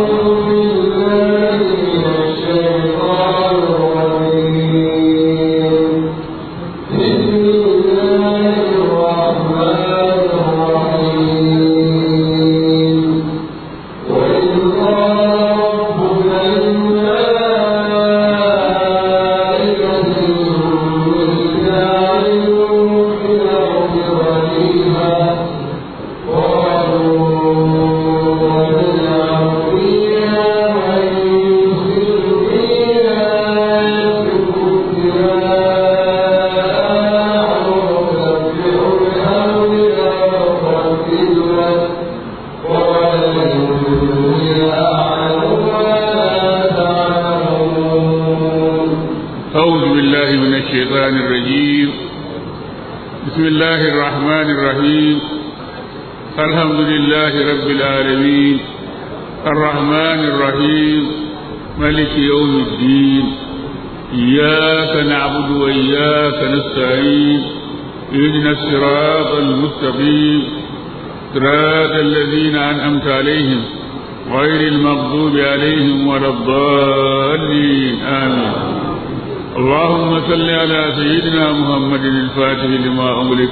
بسم الله الرحمن الرحيم الحمد لله رب العالمين الرحمن الرحيم ملك يوم الدين إياك نعبد وإياك نستعين اهدنا الصراط المستقيم صراط الذين أنعمت عليهم غير المغضوب عليهم ولا الضالين آمين اللهم صل على سيدنا محمد الفاتح لما أغلق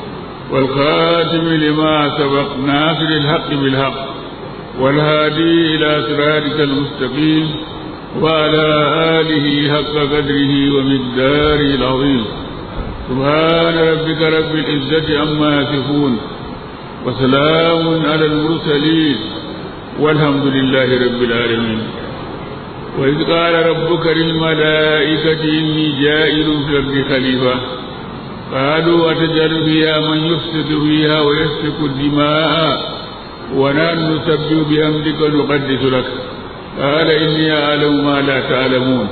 والخاتم لما سبق ناصر الحق بالحق والهادي إلى صراطك المستقيم وعلى آله حق قدره ومقداره العظيم سبحان ربك رب العزة عما يصفون وسلام على المرسلين والحمد لله رب العالمين وإذ قال ربك للملائكة إني جائل في الأرض خليفة قالوا أتجعل فيها من يفسد فيها ويسفك الدماء ونحن نسبح بحمدك ونقدس لك قال إني أعلم ما لا تعلمون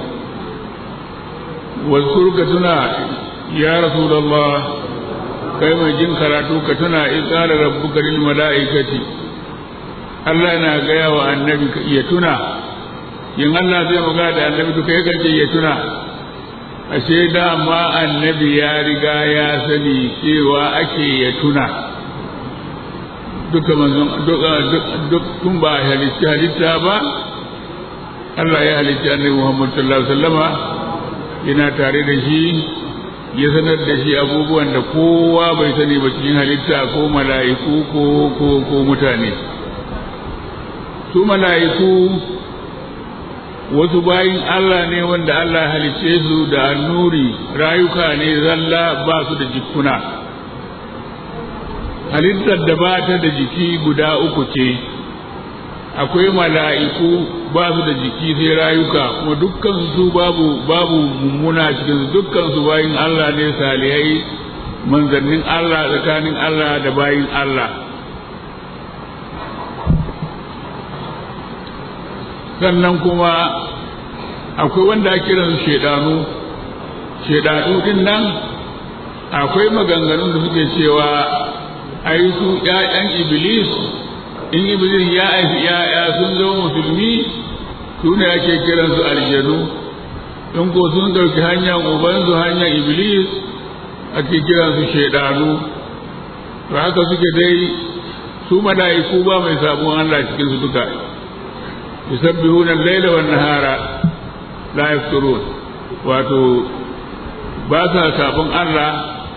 واذكرك تنا يا رسول الله كما جن كراتوك تنا إذ قال ربك للملائكة الله ناقيا والنبي يتنا in Allah zai magana da annabi duka ya kace ya tuna ashe dama annabi ya riga ya sani cewa ake ya tuna duka manzon duk tun ba halitta ba Allah ya halitta annabi Muhammad sallallahu alaihi wasallama yana tare da shi ya sanar da shi abubuwan da kowa bai sani ba cikin halitta ko mala'iku ko mutane su mala'iku wasu bayin Allah ne wanda Allah halice su da annuri rayuka ne zalla ba su da jikuna halittar da ba ta da jiki guda uku ce akwai mala'iku ba su da jiki sai rayuka kuma dukkan su babu mummuna cikin dukkan su bayin Allah ne salihai manzannin Allah tsakanin Allah da bayin Allah sannan kuma akwai wanda ake kiransu shedanu din nan akwai maganganun da suke cewa ai su ƴaƴan iblis in iblis ya aifi ƴaƴa sun zama musulmi su ne ake kiransu aljanu in ko sun ɗauki hanyar ubansu hanyar iblis ake kiransu shedanu to haka suke dai su mala'iku ba mai sabon Allah cikin su duka yusabbihuna al-laila wan-nahara la yafturun wato ba sa sabon Allah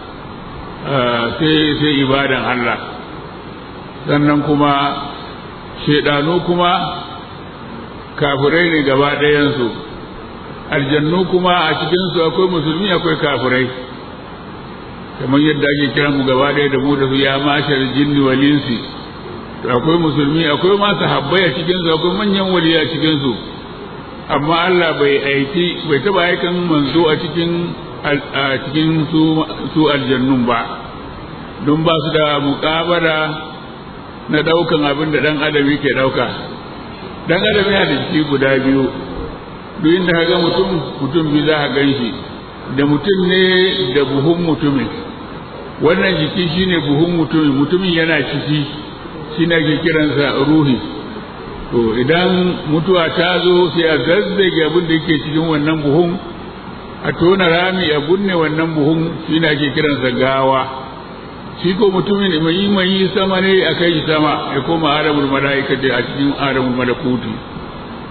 sai ibadan Allah sannan kuma shedanu kuma kafirai ne gaba ɗayansu aljannu kuma a cikinsu akwai musulmi akwai kafirai kamar yadda ake kiran mu gaba ɗaya da mu da su ya mashar jinni wal insi akwai musulmi akwai ma sahabbai a cikinsu akwai manyan waliya a cikinsu amma Allah bai taba aikan manzo a cikin su aljannun ba don ba su da muƙabara na ɗaukan abin da ɗan adam yake ɗauka ɗan adam yana da jiki guda biyu duk inda ka ga mutum biyu za ka gan shi da mutum ne da buhun mutumin wannan jiki shine buhun mutumin yana ciki shi ne ake kiransa ruhi to idan mutuwa ta zo sai a zazzage abin da yake cikin wannan buhun a tona rami a bunne wannan buhun shi ne ake kiransa gawa shi ko mutumin mai sama ne a kai shi sama ya koma alamul mala'ika a cikin alamul malakuti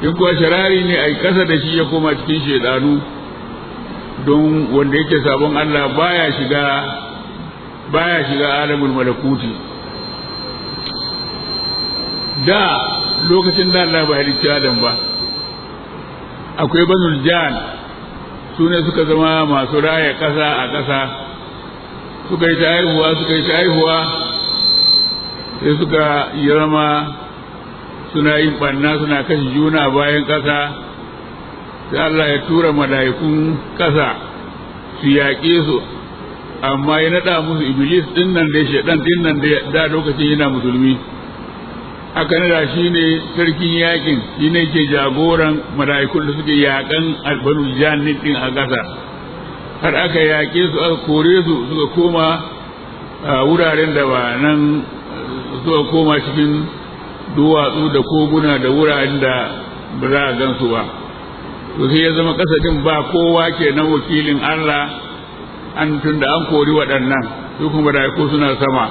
in kuwa sharari ne ai kasa da shi ya koma cikin shedanu don wanda yake sabon Allah baya shiga alamul malakuti da lokacin da Allah ba halicci Adam ba akwai banul jan su ne suka zama masu raya ƙasa a ƙasa suka yi ta haihuwa sai suka yi rama suna yin ɓanna suna kashe juna bayan ƙasa sai Allah ya tura mala'ikun ƙasa su yaƙe su amma ya naɗa musu iblis ɗin nan da shaɗan ɗin nan da lokacin yana musulmi aka nada shi ne sarkin yakin shi ne ke jagoran mala'ikun da suke yakan albanul jannin din a ƙasa har aka yaƙe su aka kore su suka koma wuraren da ba nan suka koma cikin duwatsu da koguna da wuraren da ba za a gansu ba to sai ya zama ƙasa din ba kowa ke nan wakilin Allah an tunda an kori waɗannan su kuma mala'iku suna sama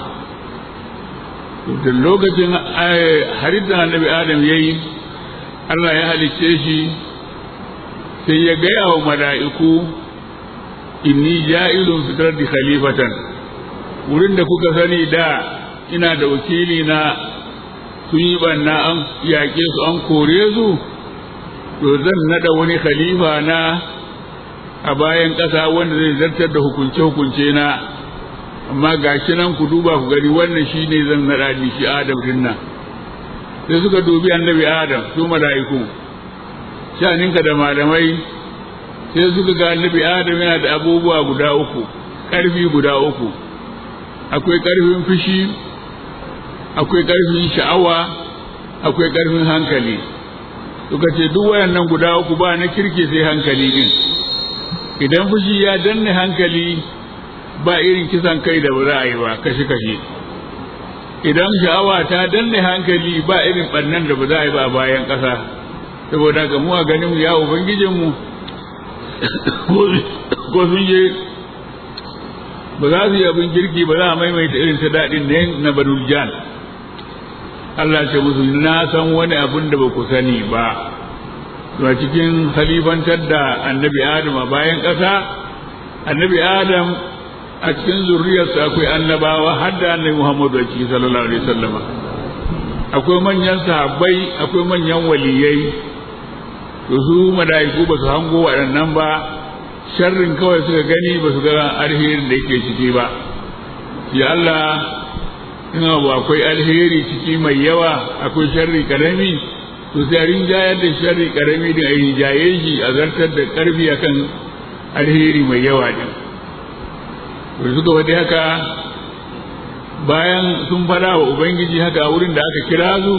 da lokacin halittar annabi Adam yayi Allah ya halicce shi sai ya gaya wa mala'iku inni ja'ilun fil ardi khalifatan wurin da kuka sani da ina da wakili na sun yi banna an yaƙe su an kore su to zan nada wani khalifa na a bayan ƙasa wanda zai zartar da hukunce na amma gashi nan ku duba ku gani wannan shine zan nada shi Adam din nan sai suka dubi annabi Adam su mala'iku shaninka da malamai sai suka ga annabi Adam yana da abubuwa guda uku ƙarfi guda uku akwai ƙarfin fushi akwai ƙarfin sha'awa akwai ƙarfin hankali suka ce duk wayannan guda uku ba na kirke sai hankali din idan fushi ya danne hankali ba irin kisan kai da ba za a yi ba kashe idan sha'awa ta danne hankali ba irin ɓannan da ba za a yi ba bayan ƙasa saboda ga mu a ganin ya ubangijinmu ko sun je ba za su yi abin kirki ba za a maimaita irin ta daɗin ne na banul jan Allah ce musu na san wani abin da ba ku sani ba a cikin halifantar da annabi Adam a bayan ƙasa annabi Adam a cikin zurriyarsa akwai annabawa har da annabi Muhammadu a ciki sallallahu alaihi wasallam akwai manyan sahabbai akwai manyan waliyai to su malaiku ba su hango waɗannan ba sharrin kawai suka gani ba su ga alherin da yake ciki ba ya Allah ina ba akwai alheri ciki mai yawa akwai sharri karami to sai rinjayar da sharri karami da a rinjaye shi a zartar da karfi akan alheri mai yawa din to suka wadi haka bayan sun fada wa ubangiji haka a wurin da aka kira su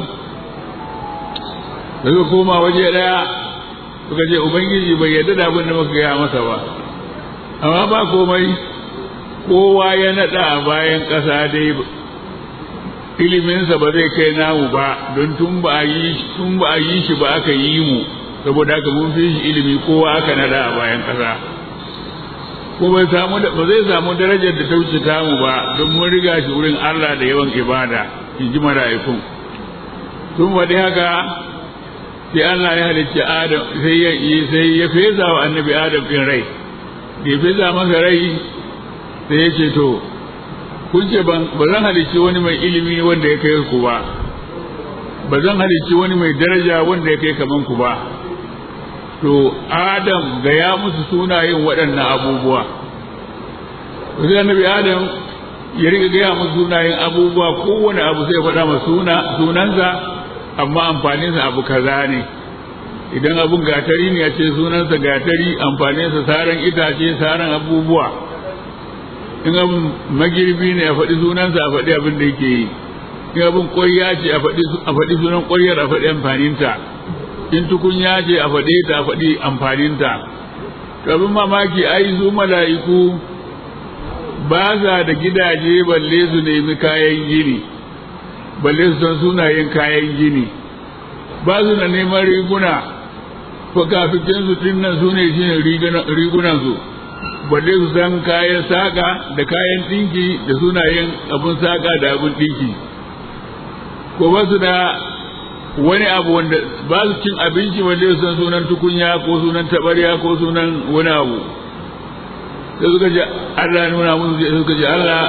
da suka koma waje daya suka ce ubangiji bai yarda da abin da muka gaya masa ba amma ba komai kowa ya nada a bayan ƙasa dai iliminsa ba zai kai namu ba don tun ba a yi shi ba aka yi mu saboda haka mun fi shi ilimi kowa aka nada a bayan ƙasa ko ba zai samu darajar da ta wuce tamu ba don mun riga shi wurin Allah da yawan ibada in ji mala'ikun tun faɗi haka sai Allah ya halicci Adam sai ya feza wa annabi Adam ɗin rai da ya feza masa rai sai ya ce to kun ce ba zan halicci wani mai ilimi wanda ya kai ku ba ba zan halicci wani mai daraja wanda ya kai kaman ku ba to Adam gaya musu sunayen waɗannan abubuwa sai annabi Adam ya riga gaya musu sunayen abubuwa kowane abu sai ya faɗa masa sunansa amma amfaninsa abu kaza ne idan abun gatari ne ya ce sunansa gatari amfaninsa saran itace saran abubuwa in abun magirbi ne a faɗi sunansa a faɗi abin da yake yi in abun ƙwarya ce a faɗi sunan ƙwaryar a faɗi amfaninta in tukunya ce a faɗe ta a faɗi amfaninta abin mamaki ai su mala'iku ba sa da gidaje balle su nemi kayan gini balle su san sunayen kayan gini ba su na neman riguna fakafikin su dinnan su ne shi rigunan su balle su san kayan saƙa da kayan ɗinki da sunayen abun saƙa da abun ɗinki ko ba su da wani abu wanda ba su cin abinci wanda su san sunan tukunya ko sunan tabarya ko sunan wani abu sai suka ce Allah nuna musu sai suka ce Allah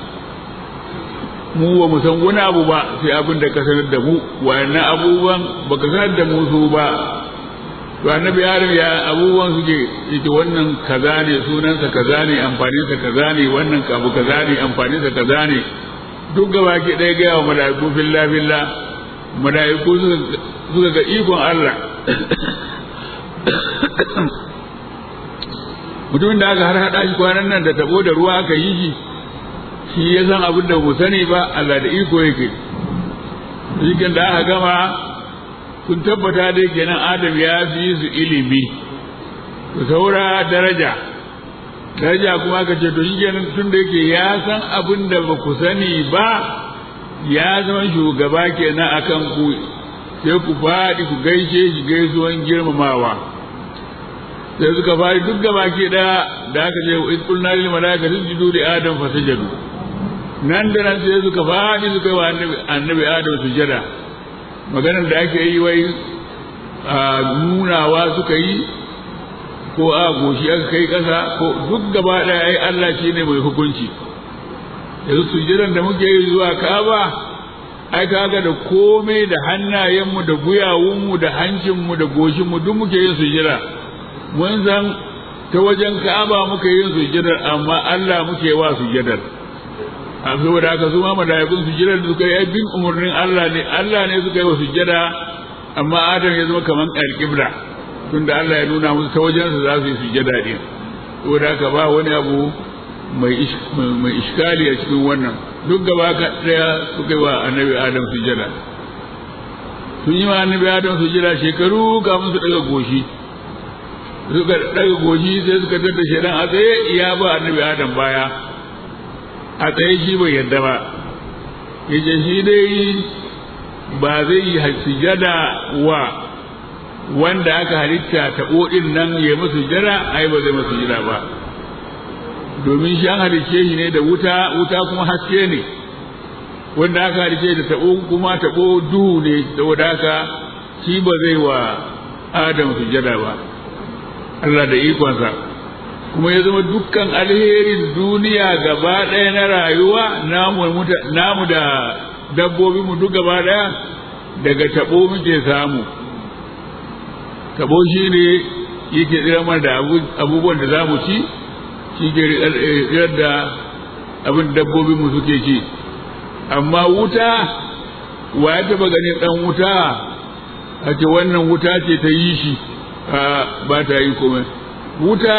mu ba mu san wani abu ba sai abin da ka sanar da mu wayannan abubuwan baka sanar da mu su ba to annabi Adam ya abubuwan suke yake wannan kaza ne sunansa kaza ne amfaninsa kaza ne wannan abu kaza ne amfaninsa kaza ne duk gaba ke ɗaya gaya wa mala'iku fillah mala'iku suka ga ikon Allah mutumin da aka har haɗa shi kwanan nan da tabo da ruwa aka yi shi ya san abin da mu sani ba Allah da iko yake shi da aka gama kun tabbata dai kenan Adam ya fi su ilimi to saura daraja kuma aka ce to shi kenan tun da yake ya san abin da ba ku sani ba ya zama shugaba kenan akan ku sai ku faɗi ku gaishe shi gaisuwan girmamawa sai suka faɗi duk gaba ke da aka ce wa qulna lil malaikati isjudu li adam fasajadu nan da nan sai suka faɗi suka yi wa annabi Adam sujada maganar da ake yi wai nunawa suka yi ko a goshi aka kai ƙasa ko duk gaba ɗaya ai Allah shi ne mai hukunci yanzu sujadan da muke yi zuwa Ka'aba ai kaga da komai da hannayenmu da guyawunmu da hancinmu da goshinmu duk muke yin sujada mun san ta wajen Ka'aba muke yin sujadar amma Allah muke wa sujadar saboda haka su ma malaikun sujjada da suka yi bin umarnin Allah ne suka yi wa sujjada amma Adam ya zama kaman alƙibla tunda Allah ya nuna musu ta wajensa za su yi sujjada din saboda haka ba wani abu mai iskali a cikin wannan duk gaba daya suka yi wa annabi Adam sujjada sun yi wa annabi Adam sujjada shekaru kafin su daga goshi sai suka tada shedan a tsaye ya ba annabi Adam baya a tsaye shi bai yadda ba yace shi dai ba zai yi sujada wa wanda aka halitta ta kodin nan ya masa sujada ai ba zai masa sujada ba domin shi an halicce shi ne da wuta kuma haske ne wanda aka halicce da tabo kuma tabo duhu ne saboda haka shi ba zai wa Adam sujada ba Allah da ikonsa kuma ya zama dukkan alherin duniya gaba ɗaya na rayuwa namu da dabbobi mu duk gaba ɗaya daga taɓo muke samu taɓo shi ne yake tsiramar da abubuwan da za mu ci shi ke tsirar da abin dabbobi mu suke ci amma wuta wa ya taɓa ganin ɗan wuta a ce wannan wuta ce ta yi shi ba ta yi komai wuta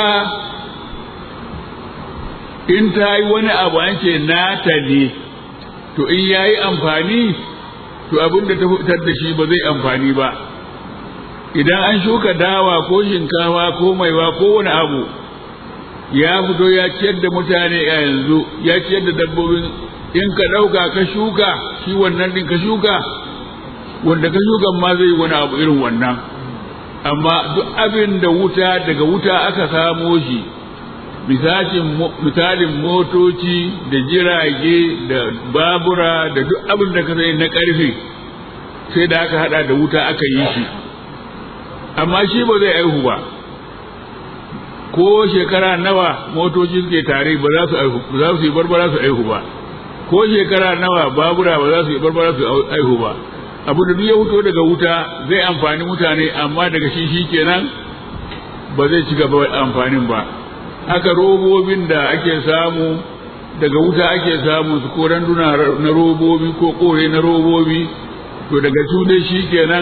in ta yi wani abu an ce nata ne to in ya yi amfani to abin da ta fitar da shi ba zai amfani ba idan an shuka dawa ko shinkafa ko maiwa ko wani abu ya fito ya ciyar da mutane a yanzu ya ciyar da dabbobin in ka ɗauka ka shuka shi wannan ɗin ka shuka wanda ka shuka ma zai wani abu irin wannan amma duk abin da wuta daga wuta aka samo shi misalin motoci da jirage da babura da duk abin da ka sani na ƙarfe sai da aka hada da wuta aka yi shi amma shi ba zai aihu ba ko shekara nawa motoci suke tare ba za su yi barbara su aihu ba ko shekara nawa babura ba za su yi barbara su aihu ba abu da duk ya fito daga wuta zai amfani mutane amma daga shi kenan ba zai ci gaba amfanin ba haka robobin da ake samu daga wuta ake samu su ko randuna na robobi ko kore na robobi to daga su dai shi kenan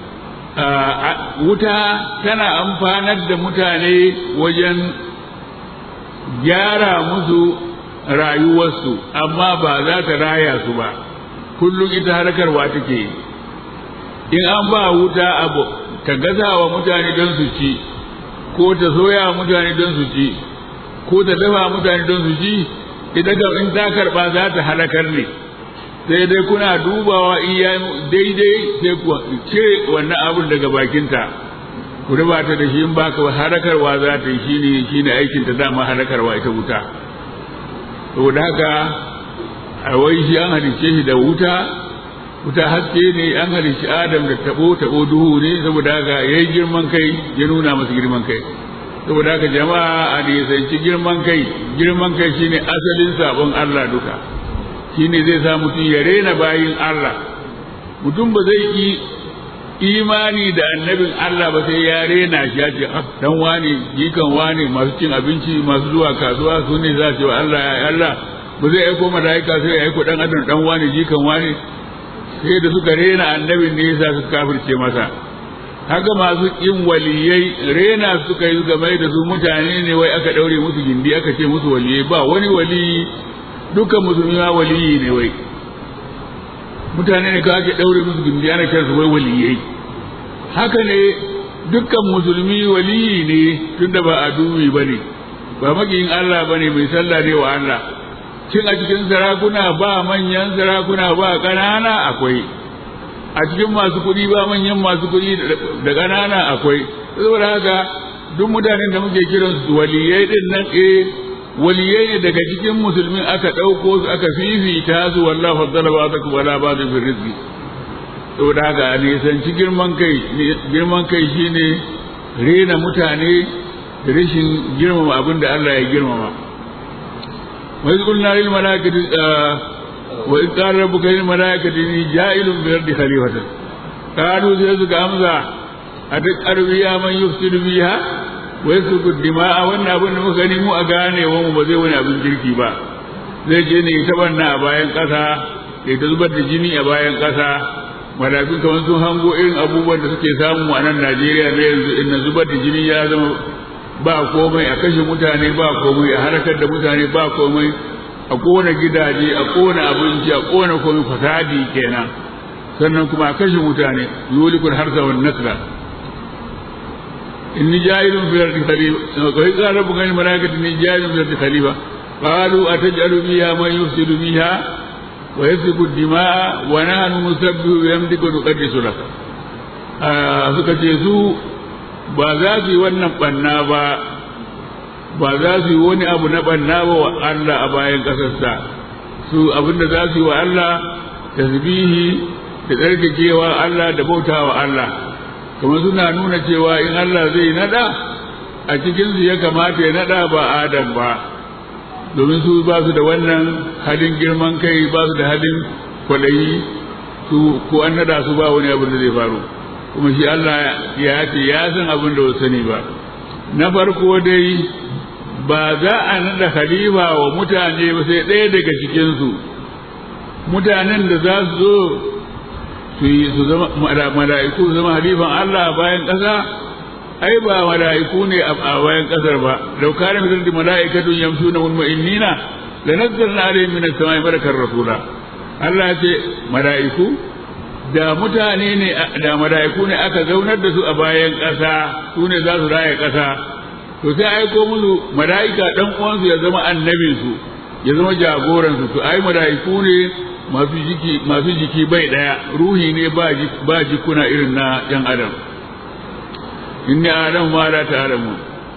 wuta tana amfanar da mutane wajen gyara musu rayuwarsu amma ba za ta raya su ba kullum ita harkarwa take in an ba wuta abu ta gaza wa mutane don su ci ko ta soya mutane don su ci ko ta dafa mutane don su ci ita ga in ta karba za ta halakar ne sai dai kuna dubawa in ya daidai sai ku cire wannan abun daga bakinta ku riba ta da shi in baka halakarwa za ta yi shine aikin ta dama halakarwa ita wuta saboda haka a wai shi an halicce shi da wuta wuta haske ne, an halicci Adam da tabo duhu ne, saboda haka yayi girman kai, ya nuna masa girman kai. Saboda haka jama'a a nisanci girman kai shine asalin sabon Allah duka, shine zai sa mutum ya rena bayin Allah. Mutum ba zai yi imani da annabin Allah ba sai ya rena shi, ya ce dan wani jikan wani, masu cin abinci masu zuwa kasuwa su ne za su wa Allah ya Allah, ba zai aiko malaika sai ya aiko dan adam dan wani jikan wani. Sai da suka rena annabin ne yasa suka kafirce masa. Haka masu kin waliyai rena suka yi game da su mutane ne, wai aka daure musu gindi aka ce musu waliyai. Ba wani wali, dukkan musulmi ma waliyi ne, wai mutane ne ka ake daure musu gindi ana kiransu wai waliyai. Haka ne dukkan musulmi waliyi ne, tunda ba aduwi bane, ba makiyin Allah bane, mai sallah ne wa Allah. Cin a cikin sarakuna ba manyan sarakuna ba ƙanana akwai, a cikin masu kuɗi ba manyan masu kuɗi da ƙanana akwai. Saboda haka duk mutanen da muke kiransu waliyai din nan, waliyai ne daga cikin musulmin aka ɗauko su aka fifita su, wallahu faddala ba'dakum ala ba'din fi rizqi. Saboda haka a nisanci girman kai shine rena mutane da rashin girmama abin da Allah ya girmama. wa iz qulna lil malaikati wa iz qala rabbuka lil malaikati inni ja'ilun bil ardi khalifatan qalu sai suka amsa ataqaru ya man yufsidu biha wa yasfiku dima'a. wannan abin da muka gani mu a gane wa mu ba zai wani abin kirki ba, zai je ne ta banna a bayan ƙasa, ya ta zubar da jini a bayan ƙasa. Malakun kamar sun hango irin abubuwan da suke samu a nan Najeriya na yanzu, inda zubar da jini ya zama ba komai, a kashe mutane ba komai, a harkar da mutane ba komai, a kona gidaje, a kona abinci, a kona komai, fasadi kenan. Sannan kuma a kashe mutane, yulikul harsa wan nasra. inni ja'ilun fil ardi khalifa wa qala rabbuka lil malaikati inni ja'ilun fil ardi khalifa qalu atajalu biha man yufsidu biha wa yasfiku dima'a wa nahnu nusabbihu bihamdika wa nuqaddisu lak. Suka ce su ba za su yi wannan banna ba za su yi wani abu na banna ba wa Allah a bayan kasarsa. Su abinda za su yi wa Allah tasbihi da tsarkakewa Allah da bautawa Allah, kuma suna nuna cewa in Allah zai nada a cikinsu ya kamata ya nada ba Adam ba, domin su ba su da wannan halin girman kai, ba su da halin kwalayi, su ko an nada su ba wani abin da zai faru. Kuma shi Allah ya ce ya san abin da wasu sani ba. Na farko dai ba za a nada khalifa wa mutane ba sai ɗaya daga cikinsu. Mutanen da za su zo su zama mala'iku, zama halifan Allah bayan ƙasa, ai ba mala'iku ne a bayan ƙasar ba. law kana min ardi mala'ikatun yamshuna mutma'innina lanazzalna alayhim min as-sama'i malakan rasula. Allah ya ce mala'iku da mutane ne, da mala'iku ne aka zaunar da su a bayan ƙasa, su ne za su raya ƙasa, to sai aiko musu mala'ika dan uwansu ya zama annabinsu, ya zama jagoransu. To ai mala'iku ne masu jiki bai daya, ruhi ne ba jikuna irin na yan adam. inni adam ma la ta'lamu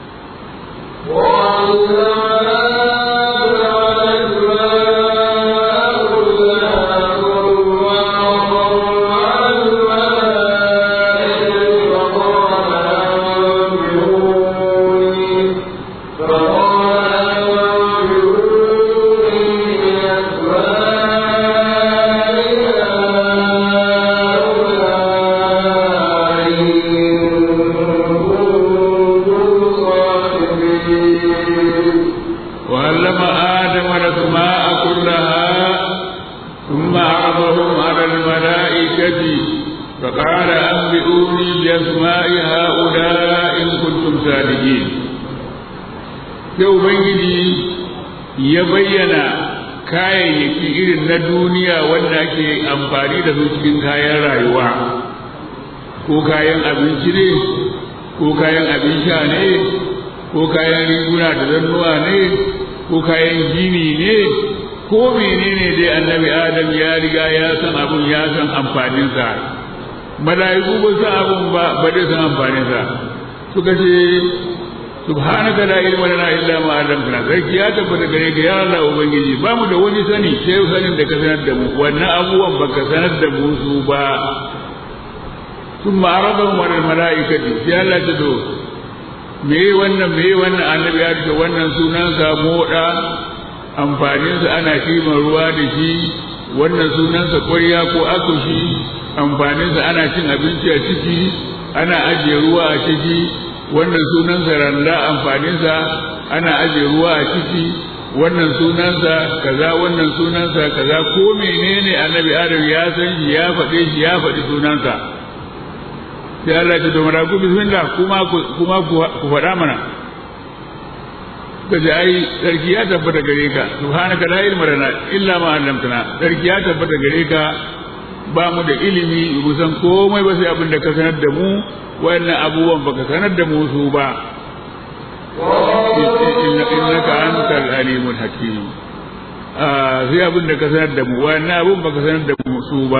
فقال أنبئوني بأسماء هؤلاء إن كنتم صادقين. sai Ubangiji ya bayyana kayayyaki irin na duniya wanda ake amfani da su cikin kayan rayuwa, ko kayan abinci ne, ko kayan abin sha ne, ko kayan riguna da zannuwa ne, ko kayan gini ne, ko menene dai annabi Adam ya riga ya san abun, ya san amfaninsa. Mala'iku ba san abun ba dai san amfaninsa. Suka ce subhanaka la ilma lana illa ma 'allamtana sarki ya tabbata gare ka ya Allah ubangiji ba mu da wani sani sai sanin da ka sanar da mu wannan abubuwan baka sanar da mu su ba thumma aradahum 'ala al-mala'ikati sai Allah ta do me wannan annabi ya ce wannan sunan sa moda amfanin sa ana kima ruwa da shi wannan sunan sa ƙwarya ko akushi amfanin sa ana cin abinci a ciki ana ajiye ruwa a ciki wannan sunansa randa amfaninsa ana aje ruwa a ciki wannan sunansa kaza wannan sunansa kaza ko menene annabi adam ya san shi ya faɗe shi ya faɗi sunansa sai Allah ya domara ku bismillah kuma ku faɗa mana kaje ai sarki ya tabbata gare ka subhanaka la ilma lana illa ma 'allamtana sarki ya tabbata gare ka ba mu da ilimi mu san komai ba sai abin da ka sanar da mu wannan abubuwan baka sanar da mu su ba innaka antal alimul hakim sai abin da ka sanar da mu wannan abun baka sanar da mu su ba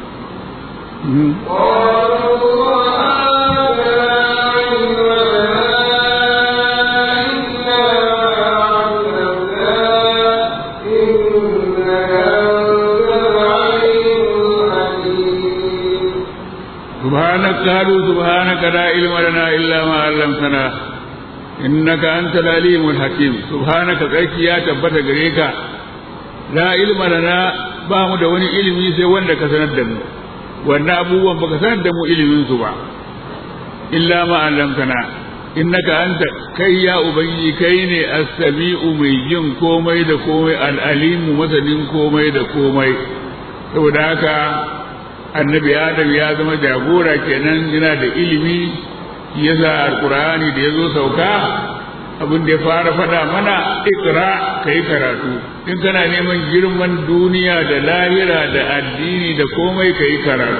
قالوا سبحانك لا علم لنا إلا ما علمتنا إنك أنت العليم الحكيم سبحانك tsarki ya tabbata gare ka la ilma lana ba mu da wani ilimi sai wanda ka sanar da mu wannan abubuwan baka sanar da mu ilimin su ba illa ma allamtana innaka anta kai ya ubangiji kai ne as-sami'u mai jin komai da komai al-alimu masanin komai da komai saboda haka annabi adam ya zama jagora kenan yana da ilimi yasa alqur'ani da yazo sauka abin da ya fara fada mana ikra kai karatu in kana neman girman duniya da lahira da addini da komai kai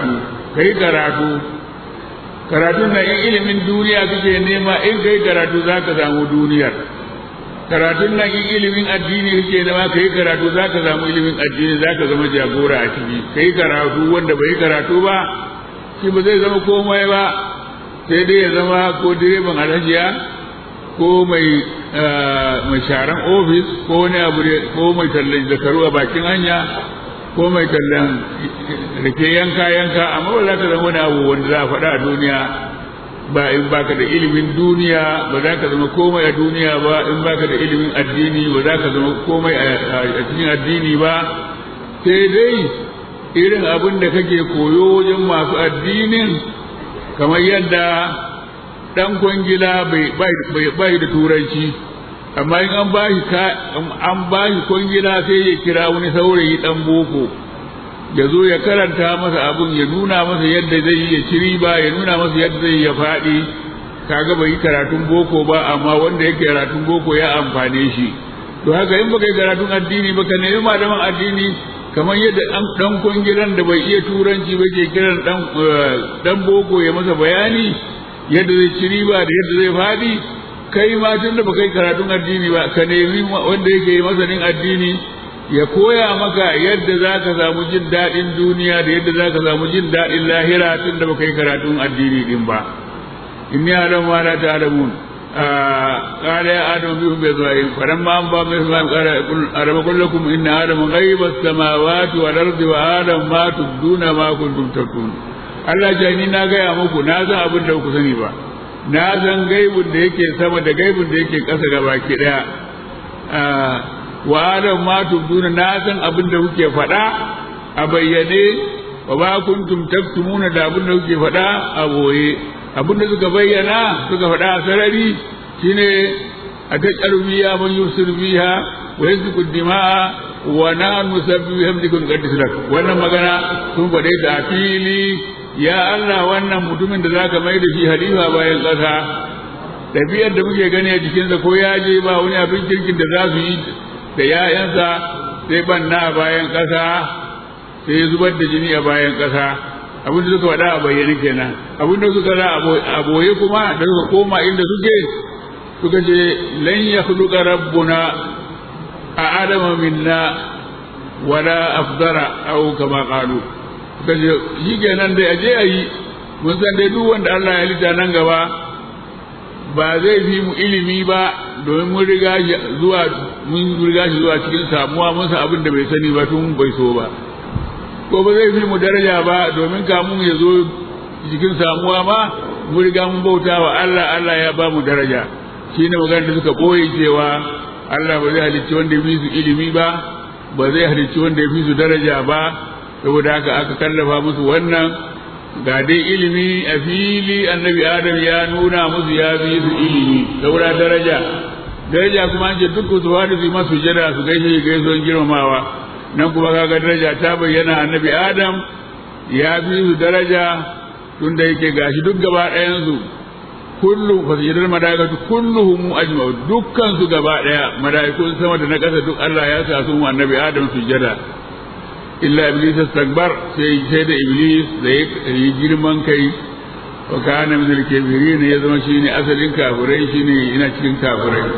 karatu karatun nan in ilimin duniya kake nema in kai karatu zaka samu duniyar karatun nan in ilimin addini kake nema kai karatu zaka samu ilimin addini zaka zama jagora a ciki kai karatu wanda bai karatu ba shi ba zai zama komai ba sai dai ya zama ko direban alhajiya ko mai sharan ofis ko wani abu ko mai tallan zakaru a bakin hanya ko mai tallan rike yanka amma ba za ka zama wani abu wanda za a faɗa a duniya ba in baka da ilimin duniya ba za ka zama komai a duniya ba in baka da ilimin addini ba za ka zama komai a cikin addini ba sai dai irin abin da kake koyo wajen masu addinin kamar yadda dan kwangila bai da turanci amma in an bashi kwangila sai ya kira wani saurayi dan boko ya zo ya karanta masa abun ya nuna masa yadda zai yi ya ci riba ya nuna masa yadda zai ya faɗi kaga bai yi karatun boko ba amma wanda yake karatun boko ya amfane shi to haka in baka yi karatun addini ba ka nemi malaman addini kamar yadda dan kungiran da bai iya turanci ba ke kiran dan boko ya masa bayani yadda zai ci riba da yadda zai faɗi kai ma tun da baka yi karatun addini ba ka nemi wanda yake masanin addini ya koya maka yadda za ka samu jin daɗin duniya da yadda za ka samu jin daɗin lahira tun da baka yi karatun addini din ba inni adam ma la ta'lamun qala ya adam bi bizrain falamma amba mithlan qala araba kullakum inna adam ghaiba as-samawati wal ardi wa adam ma tubduna ma kuntum takun Allah jani na gaya muku na san abin da ku sani ba na san gaibun da yake sama da gaibun da yake ƙasa gaba ki daya wa adam ma tubduna na san abin da kuke faɗa a bayyane wa ba kuntum taktumuna da abin da kuke faɗa a boye abin da suka bayyana suka faɗa a sarari shine a ta ƙarfiya man yusir biha wa yasfiku dima'a wa nahnu nusabbihu bihamdika qaddisak wannan magana sun faɗe ta fili ya Allah wannan mutumin da zaka mai da shi halifa bayan ƙasa tafiyar da muke gani a jikinsa ko ya je ba wani abin kirkin da za su yi da ‘ya'yansa sai banna a bayan ƙasa sai zubar da jini a bayan ƙasa abin da suka faɗa a bayyane kenan abin da suka ra a boye kuma da suka koma inda suka ce lan ya khluqa rabbuna a adama minna wala afdara aw kama qalu suka ce shi kenan dai aje ayi mun san dai duk wanda Allah ya halitta nan gaba ba zai fi mu ilimi ba domin mun riga shi zuwa cikin samuwa mun san abin da bai sani ba tun bai so ba ko ba zai fi mu daraja ba domin kamun ya zo cikin samuwa ma mun riga mun bauta wa Allah Allah ya ba mu daraja shine magana da suka boye cewa Allah ba zai halicci wanda ya fi su ilimi ba ba zai halicci wanda ya fi su daraja ba saboda haka aka kallafa musu wannan ga dai ilimi a fili annabi Adam ya nuna musu ya fi su ilimi saboda daraja kuma an ce duk su wani su masu jira su gaishe gaisuwan girmamawa nan kuma kaga daraja ta bayyana annabi Adam ya fi su daraja tunda yake gashi duk gaba ɗayan su kullu fasijidal malaikatu kulluhum ajma'u dukkan su gaba ɗaya malaikun sama da na ƙasa duk Allah ya sa su annabi Adam sujada illa iblis istakbar sai da iblis da ya girman kai wa kana min al-kafirin ya zama shine asalin kafirai shine ina cikin kafirai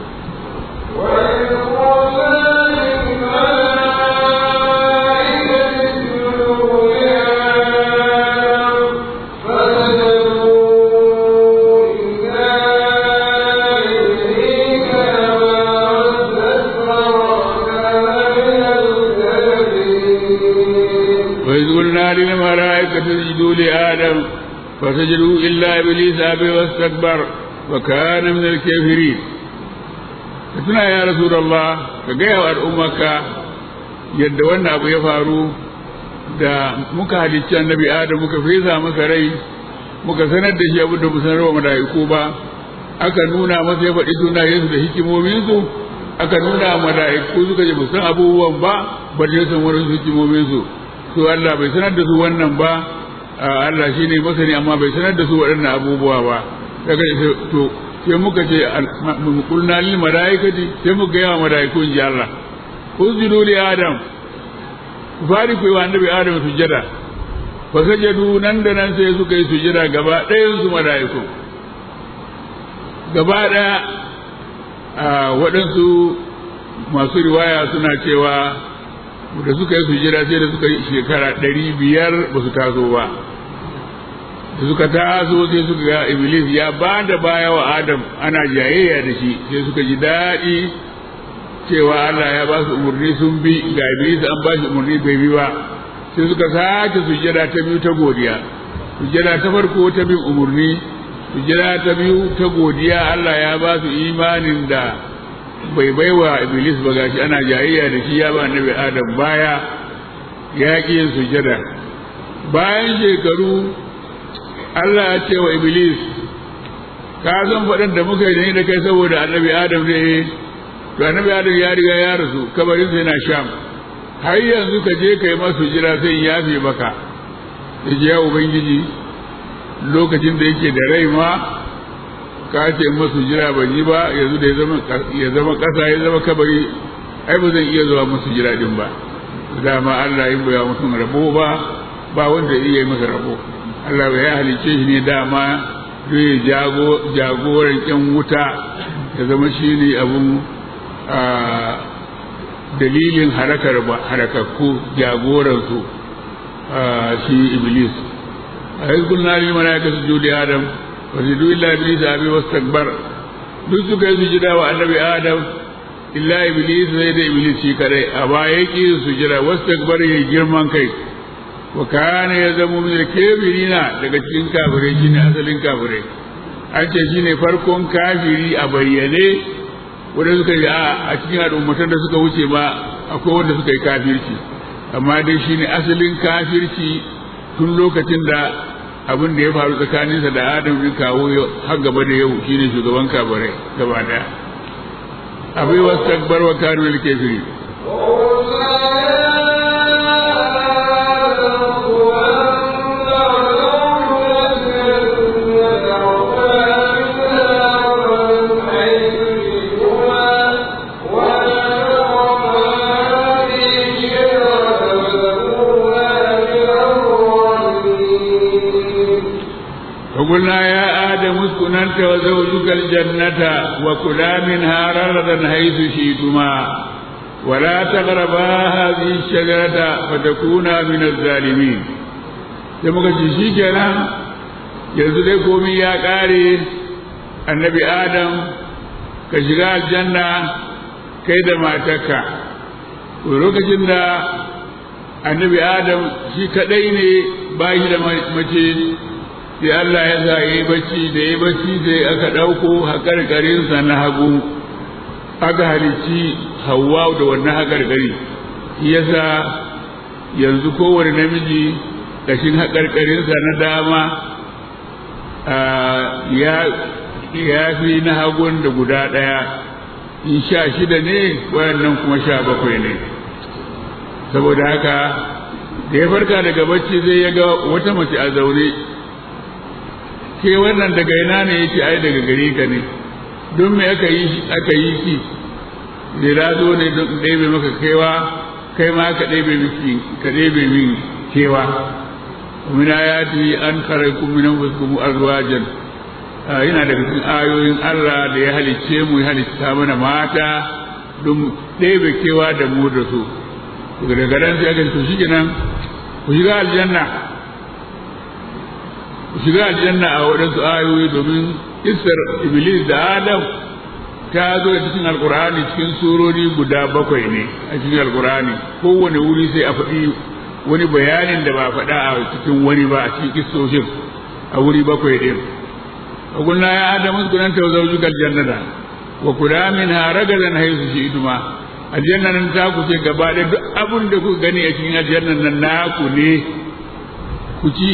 لآدم فسجدوا إلا إبليس أبى واستكبر وكان من الكافرين فتنا يا رسول الله كجاء الأمك yadda wannan abu ya faru da muka halicci annabi Adam muka fesa masa rai muka sanar da shi abu da musan rawa mala'iku ba aka nuna masa ya faɗi sunayensu da hikimominsu aka nuna mala'iku suka ji musan abubuwan ba balle san wani hikimominsu to Allah bai sanar da su wannan ba Allah shi ne masani amma bai sanar da su waɗannan abubuwa ba daga to sai muka ce kulna lil malaikati sai muka yawa malaikun ji Allah usjudu li adam fari ku wa annabi adam sujada fa sajadu nan da nan sai suka yi sujada gaba ɗayan su malaiku gaba ɗaya waɗansu masu riwaya suna cewa da suka yi sujada sai da suka yi shekara 500 ba su taso ba da suka taso sai suka ga iblis ya ba da baya wa adam ana jayayya da shi sai suka ji daɗi cewa Allah ya ba su umarni sun bi ga iblis an ba shi umarni bai bi ba sai suka sake sujada ta biyu ta godiya sujada ta farko ta bin umarni sujada ta biyu ta godiya Allah ya ba su imanin da bai baiwa iblis ba gashi ana jayayya da shi ya ba annabi adam baya ya ƙi yin sujada bayan shekaru Allah ya ce wa iblis ka san faɗin da muka yi da kai saboda annabi adam ne to annabi adam ya riga ya rasu kabarin sa yana sham har yanzu ka je kai masa sujada sai ya fi maka yace ya ubangiji lokacin da yake da rai ma ka ce masu jira ban yi ba yanzu da ya zama ƙasa ya zama kabari ai ba zan iya zuwa musu jira din ba dama Allah yin baya mutum rabo ba wanda iya yi masa rabo Allah ya halice shi ne dama zai jagoran ƴan wuta ya zama shi ne abun dalilin harakakku jagoransu shi iblis a yanzu na limana ya kasu juli adam wajidu illa iblis abi wastakbar duk suka yi sujada wa annabi adam illa iblis sai da iblis shi kadai a baya yake sujada wastakbar ya girman kai wa kana yazamu min al-kafirina daga cikin kafirai shine asalin kafirai an ce shine farkon kafiri a bayyane wanda suka yi a cikin al'ummatan da suka wuce ba akwai wanda suka yi kafirci amma dai shine asalin kafirci tun lokacin da abin da ya faru tsakaninsa da Adam din kawo har gaba da yau shine shugaban kafirai gaba daya abai wastakbar wa kanu al-kafiri وقلنا يا آدم اسكن أنت وزوجك الجنة وكلا منها رغدا حيث شئتما ولا تقربا هذه الشجرة فتكونا من الظالمين sai muka ce shi kenan yanzu dai komai ya ƙare annabi Adam ka shiga aljanna kai da matarka. Lokacin da annabi Adam shi kadai ne ba shi da mace, sai Allah ya sa yi bacci, da yi bacci sai aka ɗauko haƙarƙarinsa na hagu aka halicci Hawwa da wannan haƙarƙari. Yasa yanzu kowane namiji ƙashin haƙarƙarinsa na dama ya fi na hagun da guda ɗaya, in 16 ne wayannan kuma 17 ne. Saboda haka da ya farka daga bacci zai ya ga wata mace a zaune. Ke wannan daga ina ne? yake ai daga gare ka ne. Don me aka yi ki? Zai zo ne don ɗebe maka kewa, kai ma ka ɗebe min kewa. Min ayati an kharaqakum min anfusikum azwajan. Yana daga cikin ayoyin Allah da ya halicce mu, ya halicta mana mata don ɗebe kewa da mu da su. Daga nan sai aka ce shi kenan ku shiga aljanna. Ku shiga aljanna a waɗansu ayoyi, domin isar Iblis da Adam ta zo da cikin Alƙur'ani cikin surori guda 7 ne a cikin Alƙur'ani. Kowane wuri sai a faɗi wani bayanin da ba faɗa a cikin wani ba a cikin kissoshin a wuri 7 ɗin. Agunna ya Adamu kunan tawzawjuka aljannata wa kula minha ragadan haythu shi'tuma. Aljanna nan ta ku ce gaba da duk abin da kuka gani a cikin aljannan nan naku ne, ku ci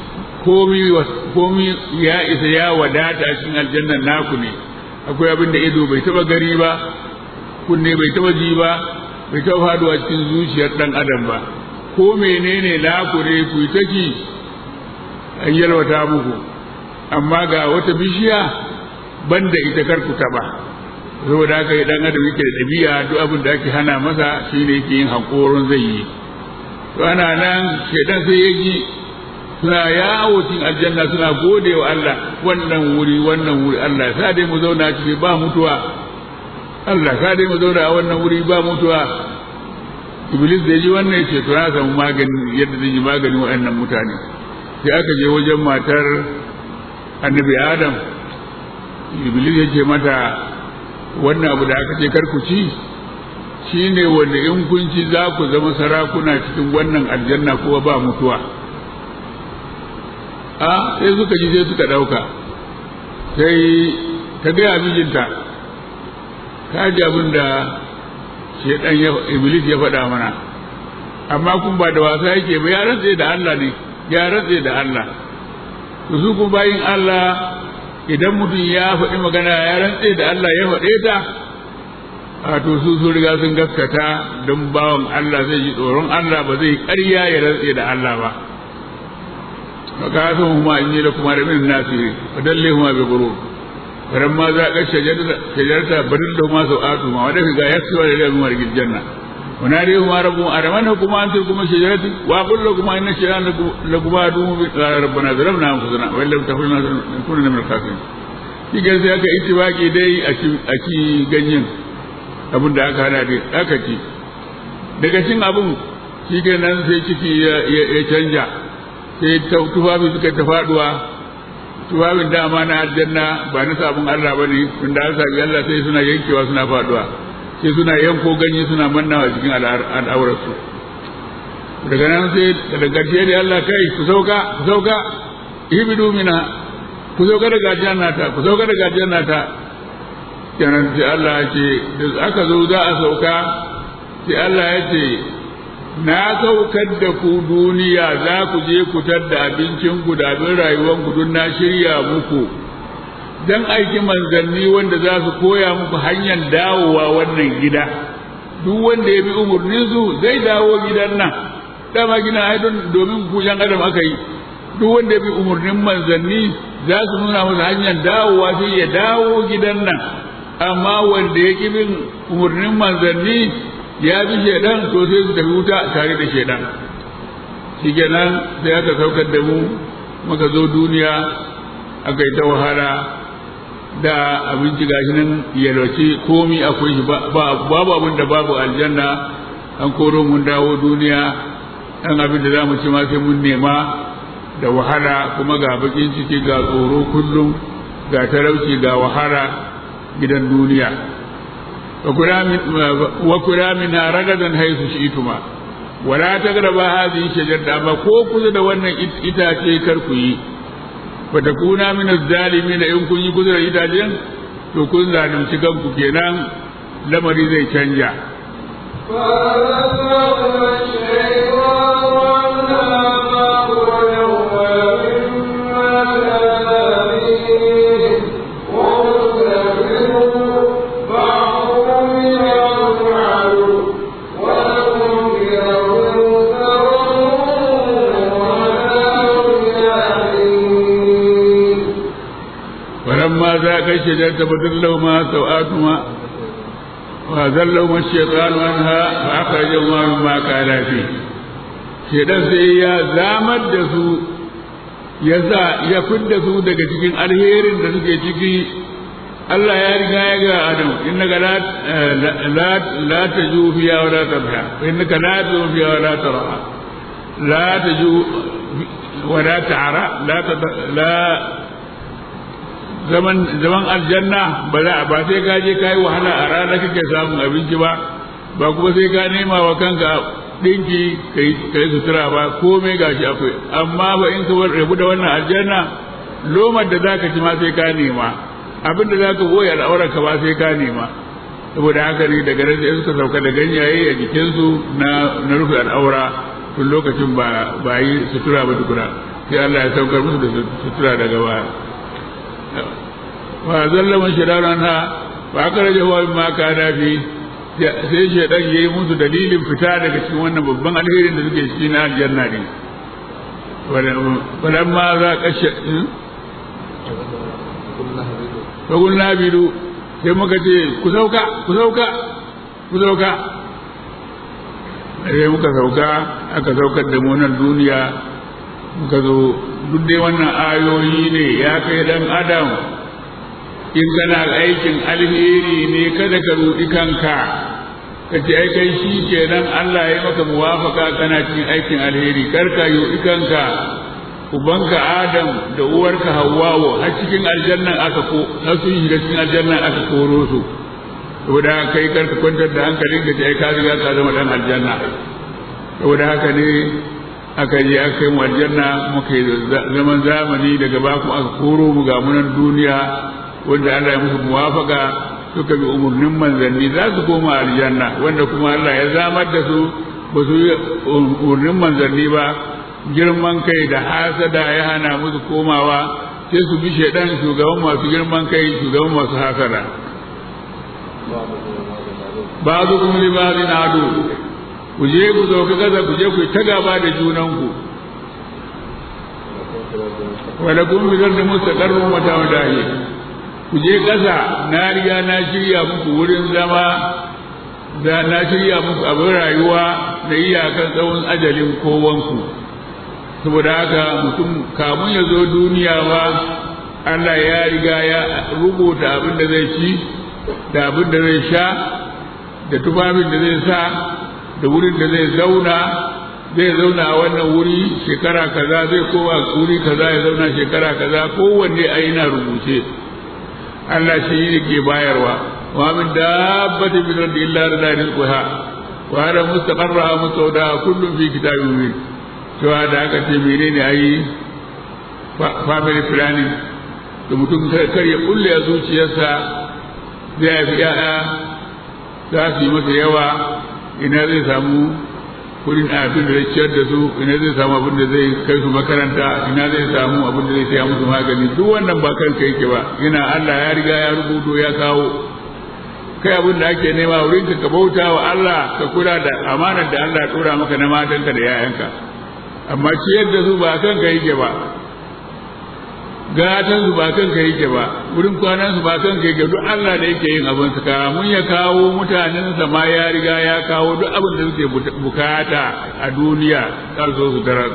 komi ya isa ya wadata a cikin aljannan naku ne. Akwai abin da ido bai taba gari ba, kunne bai taba ji ba, bai taba faduwa cikin zuciyar dan adam ba. Ko menene naku ne, ku yi taki an yalwata muku. Amma ga wata bishiya banda ita kar ku taba. Saboda haka dan adam yake da dabi'a, duk abin da ake hana masa shine yake yin hankoron zai yi. To ana nan shedan sai ya ji suna yawo cikin aljanna suna gode wa Allah, wannan wuri Allah sa dai mu zauna ciki ba mutuwa, Allah sa dai mu zauna a wannan wuri ba mutuwa. Iblis da ji wannan ya ce to na samu magani yadda zan yi maganin waɗannan mutane. Sai aka je wajen matar annabi Adam. Iblis ya ce mata wannan abu da aka ce kar ku ci shine wanda in kun ci za ku zama sarakuna cikin wannan aljanna kuma ba mutuwa. Sai suka ji sai suka ɗauka. Sai ta gaya mijinta, ka ji abin da shedan Iblis ya faɗa mana, amma kun ba da wasa yake ba, ya rantse da Allah ne, ya rantse da Allah. Su kuma bayin Allah idan mutum ya faɗi magana ya rantse da Allah ya faɗe ta, to su riga sun gaskata, don bawan Allah zai ji tsoron Allah, ba zai ƙarya ya rantse da Allah ba. فكاثمهما إني لكما لمن الناصحين فدلهما بغرور فلما ذاقا شجرة بدت لهما سوآتهما ودفقا يكسوا إليهما رزق الجنة وناديهما ربهما أرمنهما أن تلكما الشجرة وأقول لكما إن الشيطان لكما عدو قال ربنا ظلمنا أنفسنا وإن لم تغفر لنا لنكونن من الخاسرين. shi sai aka ittifaki dai a ci ganyen abin da aka hana dai aka ci. Daga cin abin shi kenan sai ciki ya canja, sai tufafi suka ta faduwa. Tufafin dama na aljanna ba na sabon Allah bane, tunda an sabi Allah sai suna yankewa suna faduwa, sai suna yanko ganye suna mannawa cikin al'aurarsu. Daga nan sai daga ƙarshe da Allah kai ku sauka ibidu mina, ku sauka daga jannata, ku sauka daga jannata. Kenan sai Allah ya ce da aka zo za a sauka, sai Allah ya ce na saukar da ku duniya za ku je ku tadda abincinku da abin rayuwanku don na shirya muku dan aiki manzanni wanda za su koya muku hanyar dawowa wannan gida. Duk wanda ya bi umarninsu zai dawo gidan nan, dama gina haidon domin ku yan adam aka yi. Duk wanda ya bi umarnin manzanni za su nuna masa hanyar dawowa sai ya dawo gidan nan, amma wanda ya ki bin umarnin manzanni ya bi shedan to sai su tafi wuta tare da shedan. Shi kenan sai aka saukar da mu muka zo duniya, aka yi ta wahala da abinci gashi nan yalwace komi akwai shi, babu abin da babu aljanna. An koro mun dawo duniya, ɗan abin da za mu ci ma sai mun nema da wahala, kuma ga bakin ciki ga tsoro kullum ga talauci ga wahala gidan duniya wa kula min ragadan haythu shi'tuma wala tagraba hadhihi shajarata amma ko kusa da wannan itace kar ku yi fa takuna min az-zalimin in kun yi kusa da itacen to kun zalunci kanku kenan lamari zai canja ذاك الشجرة بدل لهما سوآتهما وأذلهما الشيطان عنها فأخرجهما مما كانا فيه shedan sai ya zamar da su ya fidda su daga cikin alherin da suke ciki Allah ya riga ya ga Adam innaka la taju fiha wa la tabha innaka la taju fiha wa la tara la taju wa la ta'ra la zaman aljanna ba sai ka je kai wahala a rana kake samun abinci ba kuma sai ka nema wa kanka dinki kai sutura ba komai gashi akwai amma ba in ka rabu da wannan aljanna lomar da zaka ci ma sai ka nema abin da zaka boye al'aurar ka ba sai ka nema saboda haka ne daga nan sai suka sauka da ganyaye a jikinsu na rufe al'aura tun lokacin ba yi sutura ba tukuna sai Allah ya saukar musu da sutura daga baya wa zallama shirarana wa akhrajahu mimma kana fi sai shedan yayi musu dalilin fita daga cikin wannan babban alherin da suke cikin na aljanna ne walamma za kashe fa qulna bidu sai muka ce ku sauka sai muka sauka aka saukar da mu nan duniya muka zo duk dai wannan ayoyi ne ya kai dan adam in kana aikin alheri ne kada ka rudi kanka ka ce ai kai shi kenan Allah ya maka muwafaka kana cikin aikin alheri kar ka yi kanka ubanka Adam da uwarka Hawwa har cikin aljannan aka har sun shiga cikin aljannan aka koro su saboda kai kar ka kwantar da hankalin da ai ka riga ka zama dan aljanna saboda haka ne aka je aka yi aljanna muka yi zaman zamani daga baku aka koro mu ga munan duniya wanda Allah ya musu muwafaka suka bi umurnin manzanni za su koma aljanna wanda kuma Allah ya zamar da su ba su yi umurnin manzanni ba girman kai da hasada ya hana musu komawa sai su bi shedan shugaban masu girman kai shugaban masu hasada ba'du kum li ba'din adu ku je ku zo ka gaza ku je ku ta gaba da junanku wala kun bi da mustaqarrun wa tawdahi ku je kasa na riga na shirya muku wurin zama da na shirya muku abin rayuwa da iyakan tsawon ajalin kowanku saboda haka mutum kamun ya zo duniya ba Allah ya riga ya rubuta abin da zai ci da abin da zai sha da tufafin da zai sa da wurin da zai zauna a wannan wuri shekara kaza zai kowa wuri kaza ya zauna shekara kaza kowanne a yana rubuce Allah shi ne ke bayarwa wa min dabbati bi ardi illa la rizquha wa ala mustaqarra mustawda kullun fi kitabin mubin to da aka ce menene ayi family planning to mutum kar ya kulle a zuciyarsa zai fi ya'ya za su yi masa yawa ina zai samu kudin abin da zai ciyar da su ina zai samu abin da zai kai su makaranta ina zai samu abin da zai saya musu magani duk wannan ba kanka yake ba ina Allah ya riga ya rubuto ya kawo kai abin da ake nema wurin ka bauta wa Allah ka kula da amanar da Allah ya tura maka na matanka da yayanka amma ciyar da su ba kanka yake ba gatan su ba kanka yake ba wurin kwanan su ba kanka yake duk Allah da yake yin abin sa mun ya kawo mutanen sa ma ya riga ya kawo duk abin da suke bukata a duniya kar zo su darar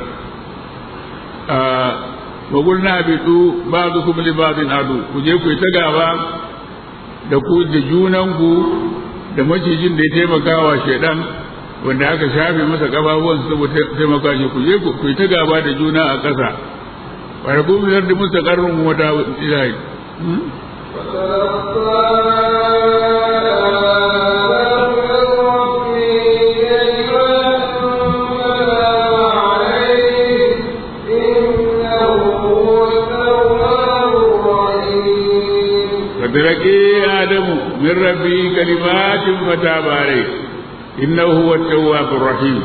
wa qulna bitu ba'dukum li ba'din adu ku je ku ta gaba da ku da junanku da macijin da ya taimaka wa shedan wanda aka shafe masa kafafuwan saboda taimaka shi ku je ku ta gaba da juna a ƙasa wa yakum yardi mustaqarrun wa ilahi فتلقي آدم من ربه كلمات فتاب عليه إنه هو التواب الرحيم.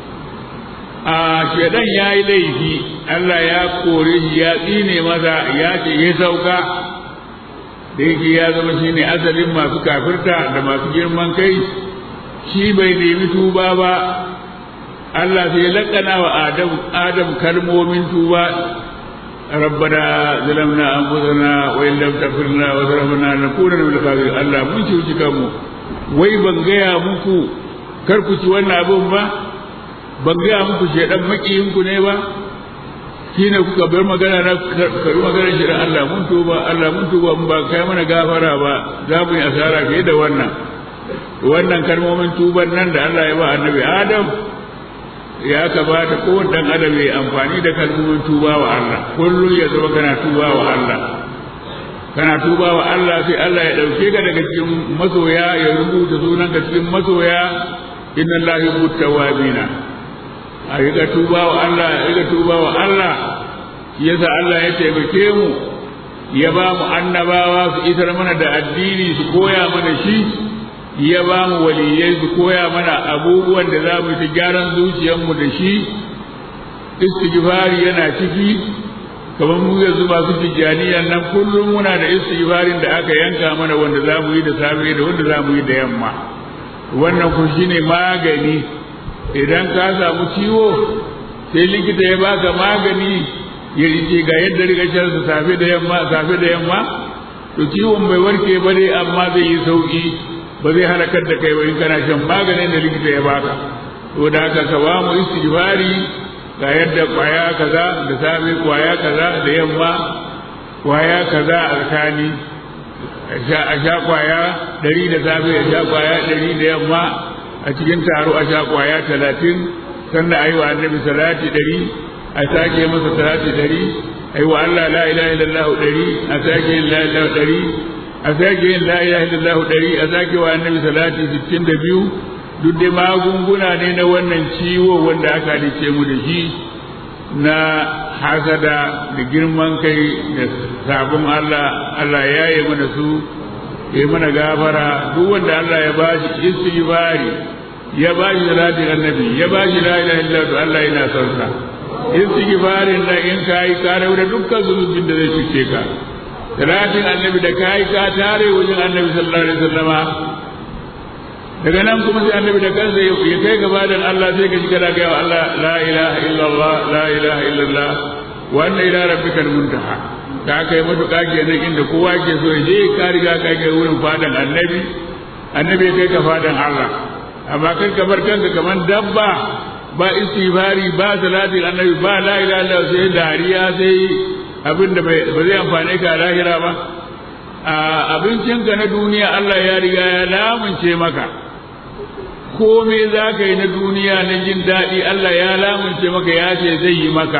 shedan ya yi laifi Allah ya kore shi ya tsine masa ya ce ya sauka da yake ya zama shi ne asalin masu kafirta da masu girman kai shi bai nemi tuba ba Allah sai ya lakana wa Adam kalmomin tuba rabbana zalamna anfusana wa in lam taghfir lana wa tarhamna lanakunanna minal khasirin. Allah mun ci kanmu wai ban gaya muku kar ku ci wannan abun ba, ban gaya muku shedan makiyinku ne ba, shine kuka bar magana na karu magana shi dan Allah mun tuba mun ba kai mana gafara ba za mu yi asara fiye da wannan kalmomin tuban nan da Allah ya ba annabi Adam ya kamata kowane dan adam ya amfani da kalmomin tuba wa Allah kullum ya zama kana tuba wa Allah sai Allah ya dauke ka daga cikin masoya ya rubuta sunan ka cikin masoya inna Allaha yuhibbu tawwabina a riga tuba wa Allah yasa Allah ya taimake mu ya ba mu annabawa su isar mana da addini su koya mana shi, ya ba mu waliyai su koya mana abubuwan da za mu ta gyaran zuciyarmu da shi. Istighfari yana ciki, kamar mu yanzu masu tijjaniyan nan kullum muna da istighfarin da aka yanka mana wanda za mu yi da safe da wanda za mu yi da yamma. Wannan ku shine magani. Idan ka samu ciwo sai likita ya baka magani ya rike ga yadda riga shan safe da yamma to ciwon bai warke ba dai amma zai yi sauki, ba zai halakar da kai ba in kana shan maganin da likita ya baka. To da haka ka ba mu istighfari ga yadda kwaya kaza da safe, kwaya kaza da yamma, kwaya kaza a tsakani, a sha kwaya 100 da safe, a sha kwaya 100 da yamma, a cikin taro a sha kwaya 30, sannan a yi wa annabi salati 100, a sake masa salati 100, a yi wa Allah la ilaha illallah 100, a sake yin la ilaha 100, a sake yin la ilaha illallah 100, a sake wa annabi salati 62. Duk dai magunguna ne na wannan ciwo wanda aka halice mu da shi na hasada da girman kai da sabon Allah ya yi mana su, ya mana gafara. Duk wanda Allah ya bashi istighfari, ya bashi salatin annabi, ya bashi la ilaha illallah, Allah yana son sa. Istighfarin da in kai ka rabu da dukkan zunubin da zai cuce ka. Salatin annabi da kai ka tare wajen annabi sallallahu alaihi wasallama. Daga nan kuma sai annabi da kansa ya kai gaba da Allah, sai ka ji kana ga Allah la ilaha illallah, la ilaha illallah wa anna ila rabbikal muntaha. Ka kai matuƙa kenan inda kowa ke so ya je, ka riga ka kai wurin fadan annabi ya kai ka fadan Allah. Amma kan ka bar kanka kaman dabba, ba istighfari, ba salatin annabi, ba la ilaha illallah, sai dariya, sai abin da ba zai amfane ka lahira ba. Abincinka na duniya Allah ya riga ya lamunce maka, komai za ka yi na duniya na jin daɗi Allah ya lamunce maka, ya ce zai yi maka,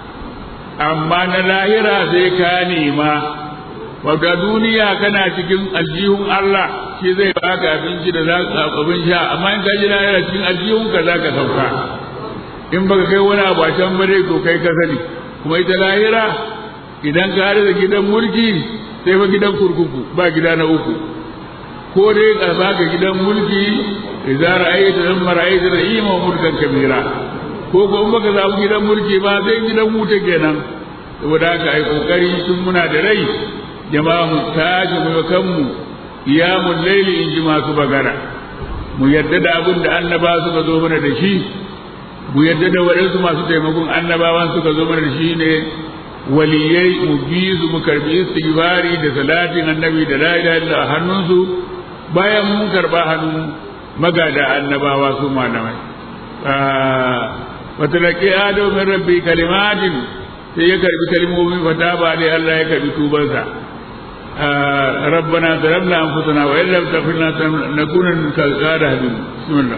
amma na lahira sai ka nema. Wadda duniya kana cikin aljihun Allah, shi zai baka abinci da abin sha, amma in ka ji lahira cikin aljihunka za ka sauka. In baka kai wani abu a can bare ko kai ka sani. Kuma ita lahira idan ka da gidan mulki sai fa gidan kurkuku, ba gida na uku. Ko dai ka baka gidan mulki, idza ra'aita thumma ra'aita ra'ima mulkan kabira, ko in baka samu gidan mulki ba sai gidan wuta kenan. Saboda haka ai kokari tun muna da rai, jama'a mu tashi mu kanmu iyamul layli in ji masu bagara, mu yadda da abin da annaba suka zo mana da shi, mu yadda da waɗansu masu taimakon annabawan suka zo mana da shi ne waliyai, mu bi su, mu karbi istighfari da salatin annabi da la ilaha illa hannunsu. Bayan mun karba hannun magada annabawa su malamai, wa talaqi adamu min rabbi kalimatin, sai ya karbi kalmomi fataba alai, Allah ya karbi tubansa. ربنا ظلمنا أنفسنا وإن لم تغفر لنا نكون من الخاسرين. بسم الله.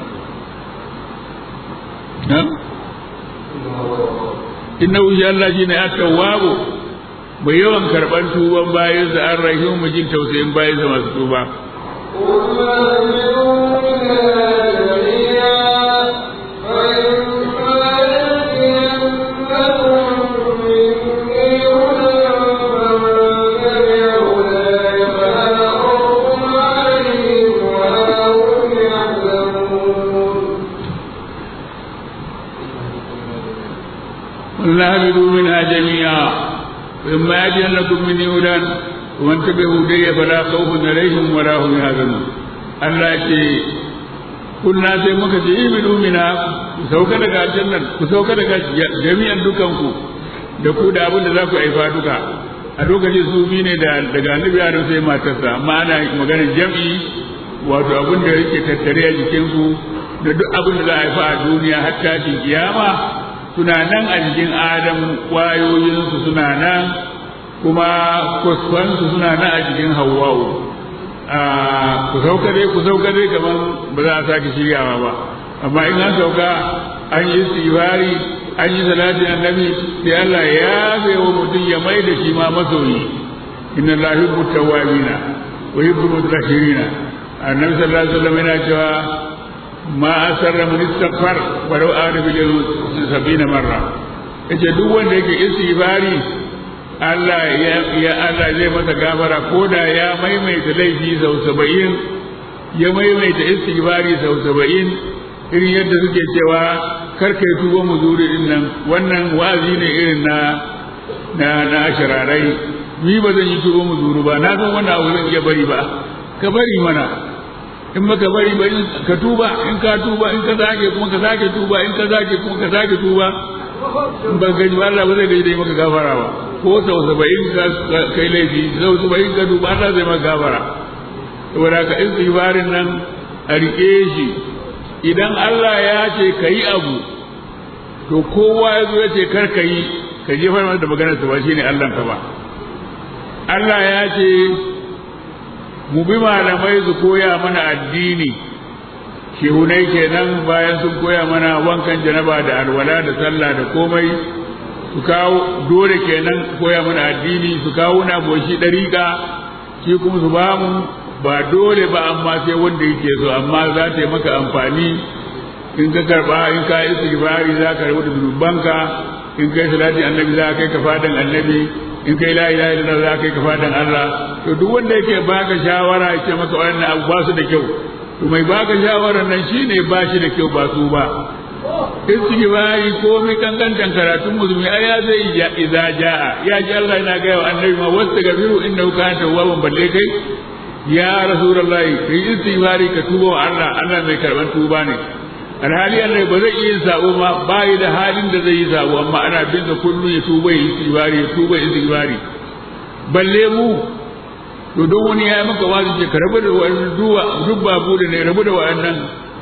إنه شاء الله شيء التواب mai yawan karban tuban bayansa ar-rahim mu jin tausayin bayansa masu tuba نهبطوا منها جميعا وإما يأتينكم مني هدى ومن تبع هدي فلا خوف عليهم ولا هم يحزنون Allah ce kunna sai muka ce ibidu mina ku sauka daga aljannan ku sauka daga jami'an dukanku da ku da abin da za ku haifa duka a lokacin su bi ne daga annabi Adam sai matarsa amma ana maganar jam'i wato abin da yake tattare a jikinku da duk abin da za a haifa a duniya har tashin kiyama suna nan a jikin Adam kwayoyinsu suna nan kuma kusfansu suna nan a jikin Hawwa'u ku sauka dai kamar ba za a sake shiryawa ba amma in an sauka an yi istighfari an yi salatin annabi sai Allah ya yafe wa mutum ya mai da shi ma masoyi inna lillahi wa inna tawwabina wa yuhibbu mutatahhirina annabi sallallahu alaihi wasallam yana cewa ma asarra man istaghfar wa law ana bi 70 marra yace duk wanda yake istighfari Allah zai masa gafara ko da ya maimaita laifi sau 70 ya maimaita istighfari sau 70 irin yadda suke cewa karka yi tuba muzuri din nan wannan wazi ne irin na ashirarai ni ba zan yi tuba muzuru ba na san wannan abu zan iya bari ba ka bari mana in baka bari ba ka tuba in ka tuba in ka zage kuma ka zage tuba in ka zage kuma ka zage tuba in ba gaji ba Allah ba zai gaji da maka gafara ba ko sau 70 ka kai laifi sau 70 ka tuba Allah zai maka gafara saboda ka istighfarin nan a rike shi idan Allah ya ce kai abu to kowa ya zo ya ce kar ka yi ka jefar masa da maganar sa ba shine Allah ka ba Allah ya ce mu bi malamai su koya mana addini shehunai kenan bayan sun koya mana wankan janaba da alwala da sallah da komai su kawo dole kenan koya mana addini su kawo na boshi dariƙa shi kuma su ba mu ba dole ba amma sai wanda yake so amma za ta yi maka amfani in ka karba in ka istighfari za ka rubuta zunubanka in kai salati annabi za ka kai ka fadan annabi in kai la ilaha illallah za ka kai ka fadan Allah to duk wanda yake baka shawara yake maka wannan abu ba su da kyau to mai baka shawaran nan shine ba shi da kyau ba su ba istighfari komai kankantan karatun musulmi ai ya zai ya idza jaa ya ji Allah yana ga annabi ma wastaghfiru innahu kana tawwaban balle kai ya rasulullahi kai istighfari ka tuba wa Allah Allah mai karban tuba ne alhali Allah ba zai iya sabo ma bai da halin da zai yi sabo amma ana bin da kullu ya tuba ya istighfari balle mu to don wani ya maka wazi ce ka rabu da wannan duk babu da ne rabu da wannan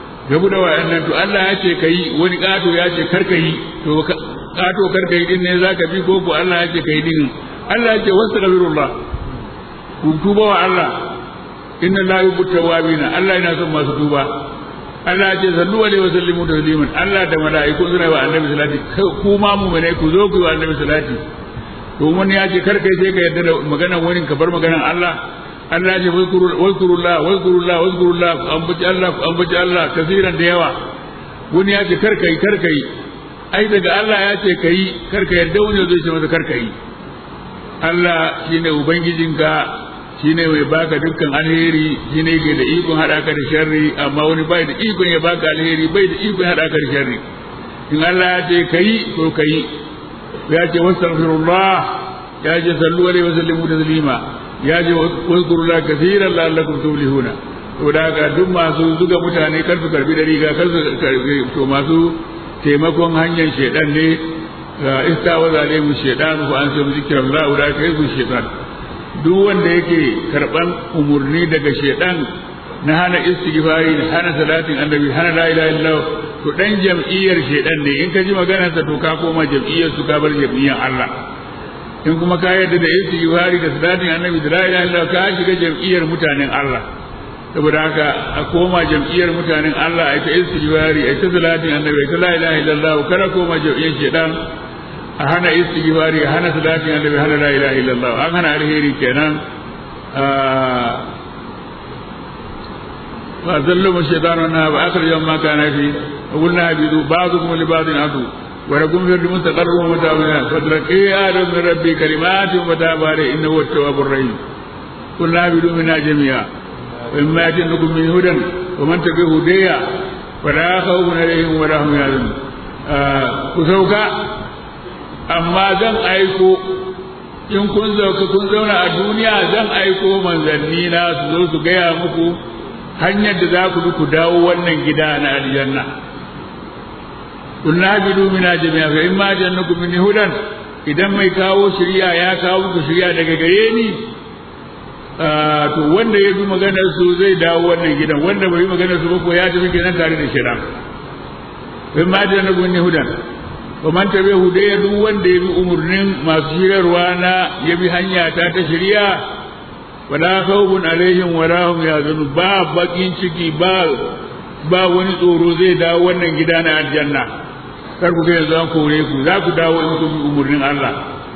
to Allah ya ce kai wani kato ya ce kar kai to kato kar kai din ne zaka bi ko Allah ya ce kai din Allah ya ce wastaghfirullah ku tuba wa Allah inna la yuhibbu tawwabina Allah yana son masu tuba Allah ya ce sallu alaihi wa sallimu tasliman Allah da mala'iku suna wa annabi salati kuma mu ne ku zo ku yi wa annabi salati to wani ya ce kar kai sai ka yarda da maganar wani ka bar maganar Allah Allah ya ce wazkurullah ambaci Allah kasiran da yawa wani ya ce kar kai ai daga Allah ya ce kai kar ka yarda wani zai ce masa kar kai Allah shine ubangijinka shine mai baka dukkan alheri shine yake da ikon hada ka da sharri amma wani bai da ikon ya baka alheri bai da ikon hada ka da sharri in Allah ya ce kai to kai ya ce wastaghfirullah ya ce sallu alaihi wa sallimu taslima ya ce wazkurullah kaseeran la'allakum tuflihuna to da ga duk masu zuga mutane kar su karbi da riga kar su karbi to masu taimakon hanyar shedan ne istawaza alaihim shedan fa an sai zikrullah da kai su shedan duk wanda yake karban umurni daga shedan na hana istighfari na hana salatin annabi hana la ilaha illallah to dan jam'iyyar shedan ne in ka ji maganar sa to ka koma jam'iyyar su ka bar jam'iyyar Allah in kuma ka yarda da istighfari da salatin annabi da la ilaha illallah ka shiga jam'iyyar mutanen Allah saboda haka a koma jam'iyyar mutanen Allah ai ta istighfari ai ta salatin annabi ai ta la ilaha illallah kada koma jam'iyyar shedan a hana istighfari a hana salatin annabi hana la ilaha illallah an hana alheri kenan fa zallu shaytanu na ba akhraja ma kana fi qulna habidu ba'dukum li ba'din adu wa lakum fi mustaqarrun wa mutawina fadraki adam min rabbi kalimatin wa tabari innahu at-tawwabur rahim qulna habidu minna jami'a wa imma yatinkum min hudan wa man tabi'u hudaya fala khawfun alayhim wa la hum yahzanun ku sauka amma zan aiko in kun zauna a duniya zan aiko manzanni na su zo su gaya muku hanyar da za ku bi ku dawo wannan gida na aljanna kunna bidu mina jami'a fa in ma jannakum min hudan idan mai kawo shari'a ya kawo muku shari'a daga gare ni to wanda ya bi maganar su zai dawo wannan gidan wanda bai bi maganar su ba ko ya tafi kenan tare da shari'a fa in ma jannakum min hudan ومن تبعه هدايا duk wanda ya bi umurnin masu shirarwa na ya bi hanya ta shari'a wala khawfun alaihim wala hum yahzanun ba bakin ciki ba wani tsoro zai dawo wannan gida na aljanna kar ku ga yanzu an kore ku za ku dawo in ku bi umurnin Allah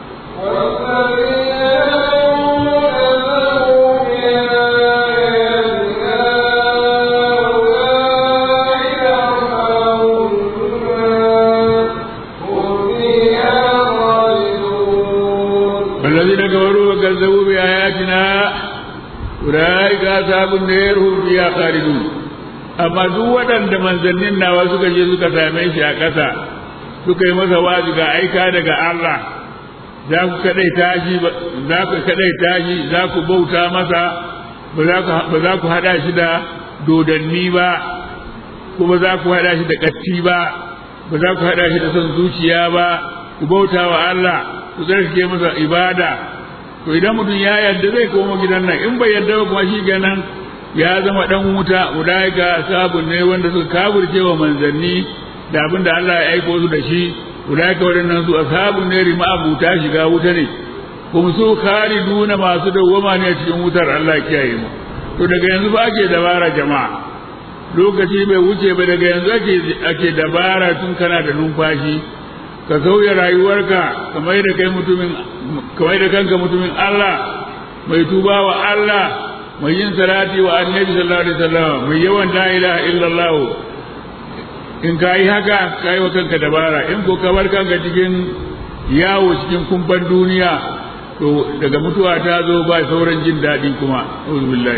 كذبوا بآياتنا أولئك أصحاب النار هم فيها خالدون amma duk waɗanda manzannin nawa suka je suka same shi a ƙasa suka yi masa wazi ga aika daga Allah za ku kadaita shi za ku bauta masa ba za ku hada shi da dodanni ba kuma za ku hada shi da ƙatti ba za ku hada shi da son zuciya ba ku bauta wa Allah ku tsarkake masa ibada to idan mutum ya yarda zai koma gidan nan in bai yarda ba kuma shi ganan ya zama dan wuta ulaika sabun ne wanda suka kafirce wa manzanni da abinda Allah ya aiko su da shi ulaika wadannan su ashabun ne rima abuta shiga wuta ne kuma su khaliduna masu dawwama ne cikin wutar Allah kiyaye mu to daga yanzu ba ake dabara jama'a lokaci bai wuce ba daga yanzu ake dabara tun kana da numfashi ka sauya rayuwarka kamar da kanka mutumin Allah mai tuba wa Allah mai yin salati wa annabi sallallahu alaihi wasallam mai yawan la ilaha illallah in kai haka kai wa kanka dabara in ko ka bar kanka cikin yawo cikin kumban duniya to daga mutuwa ta zo ba sauran jin dadi kuma auzu billahi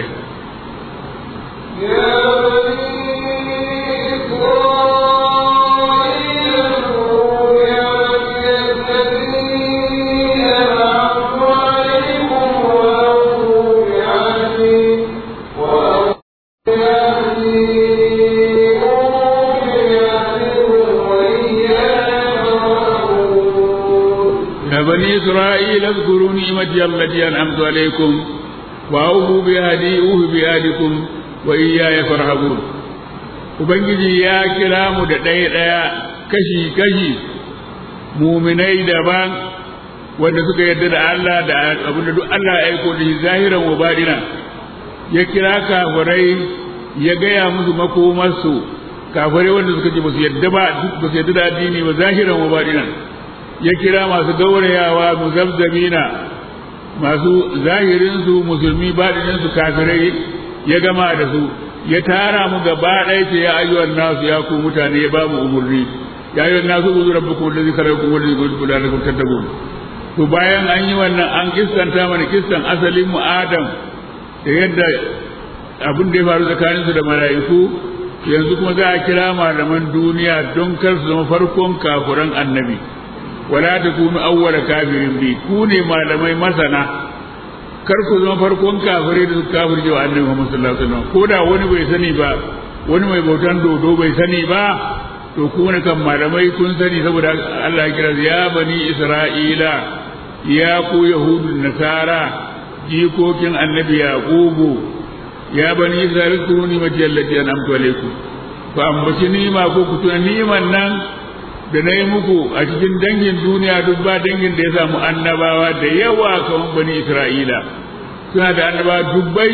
إسرائيل اذكروا نعمتي التي أنعمت عليكم وأوفوا بعهدي أوف بعهدكم وإياي فارهبون Ubangiji ya kira mu da ɗaya kashi muminai daban wanda suka yarda da Allah da abin da duk Allah ya aiko da shi zahiran wa baɗina ya kira kafirai ya gaya musu makomarsu kafirai wanda suka ce ba su yarda da addini ba zahiran wa baɗina ya kira masu gaurayawa muzabzabina masu zahirinsu musulmi baɗininsu kafirai ya gama da su ya tara mu gaba ɗaya ce ya ayyuhan nasu ya ku mutane ya ba mu umurni ya ayyuhan nasu uzu rabbukum allazi khalaqakum wal ladzi khalaqakum la'allakum tattaqun to bayan an yi wannan an kissanta mana kissan asalin mu Adam da yadda abin da ya faru tsakaninsu da mala'iku yanzu kuma za a kira malaman duniya don kar su zama farkon kafuran annabi wala takunu awwala kafirin bi ku ne malamai masana kar ku zama farkon kafirai da suka kafirce wa annabi Muhammad sallallahu alaihi wasallam ko da wani bai sani ba wani mai bautan dodo bai sani ba to ku ne kan malamai kun sani saboda Allah ya kira ya bani Isra'ila ya ku yahudu nasara jikokin annabi yaqubu ya bani Isra'ila ku ni mati allati an'amtu alaikum fa ambaci nima ko ku tuna niman nan da na yi muku a cikin dangin duniya duk ba dangin da ya samu annabawa da yawa kamar bani Isra'ila suna da annabawa dubbai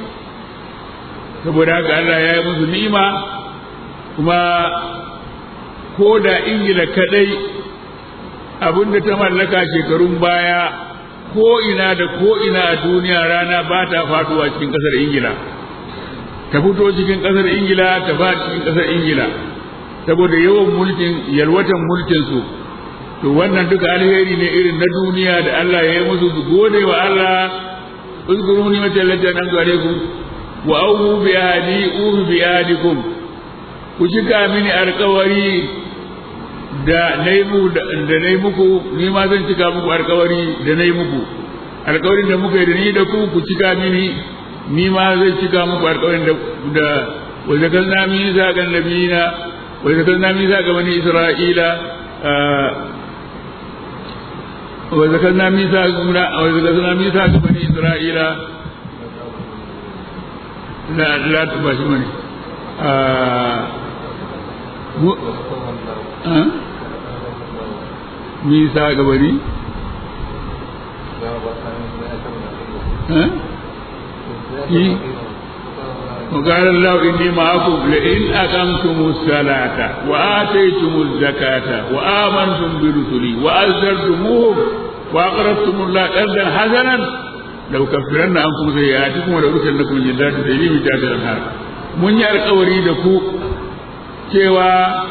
saboda haka Allah ya yi musu ni'ima kuma ko da Ingila kadai abinda ta mallaka shekarun baya ko ina da ko ina a duniya rana ba ta faduwa cikin kasar Ingila ta fito cikin kasar Ingila ta fadi cikin kasar Ingila saboda yawan mulkin yalwatan mulkin su to wannan duka alheri ne irin na duniya da Allah ya yi musu su gode wa Allah uzkuruni matallata nan gare ku wa awu bi ahdi bi ahdikum ku cika mini alƙawari da nayi muku ni ma zan cika muku alƙawari da nayi muku alƙawarin da muka yi da ni da ku cika mini ni ma zan cika muku alƙawarin da wa zakalna misa ga nabiyina wa zakalna misa ga bani isra'ila wa zakalna misa ga bani isra'ila la tubashi mani misa ga bani وقال الله إني معكم لئن أقمتم الصلاة وآتيتم الزكاة وآمنتم برسلي وأزرتموهم وأقرضتم الله قرضا حسنا لو كفرن عنكم سيئاتكم ولأدخلنكم جنات تجري من تحتها الأنهار mun yi alkawari da ku cewa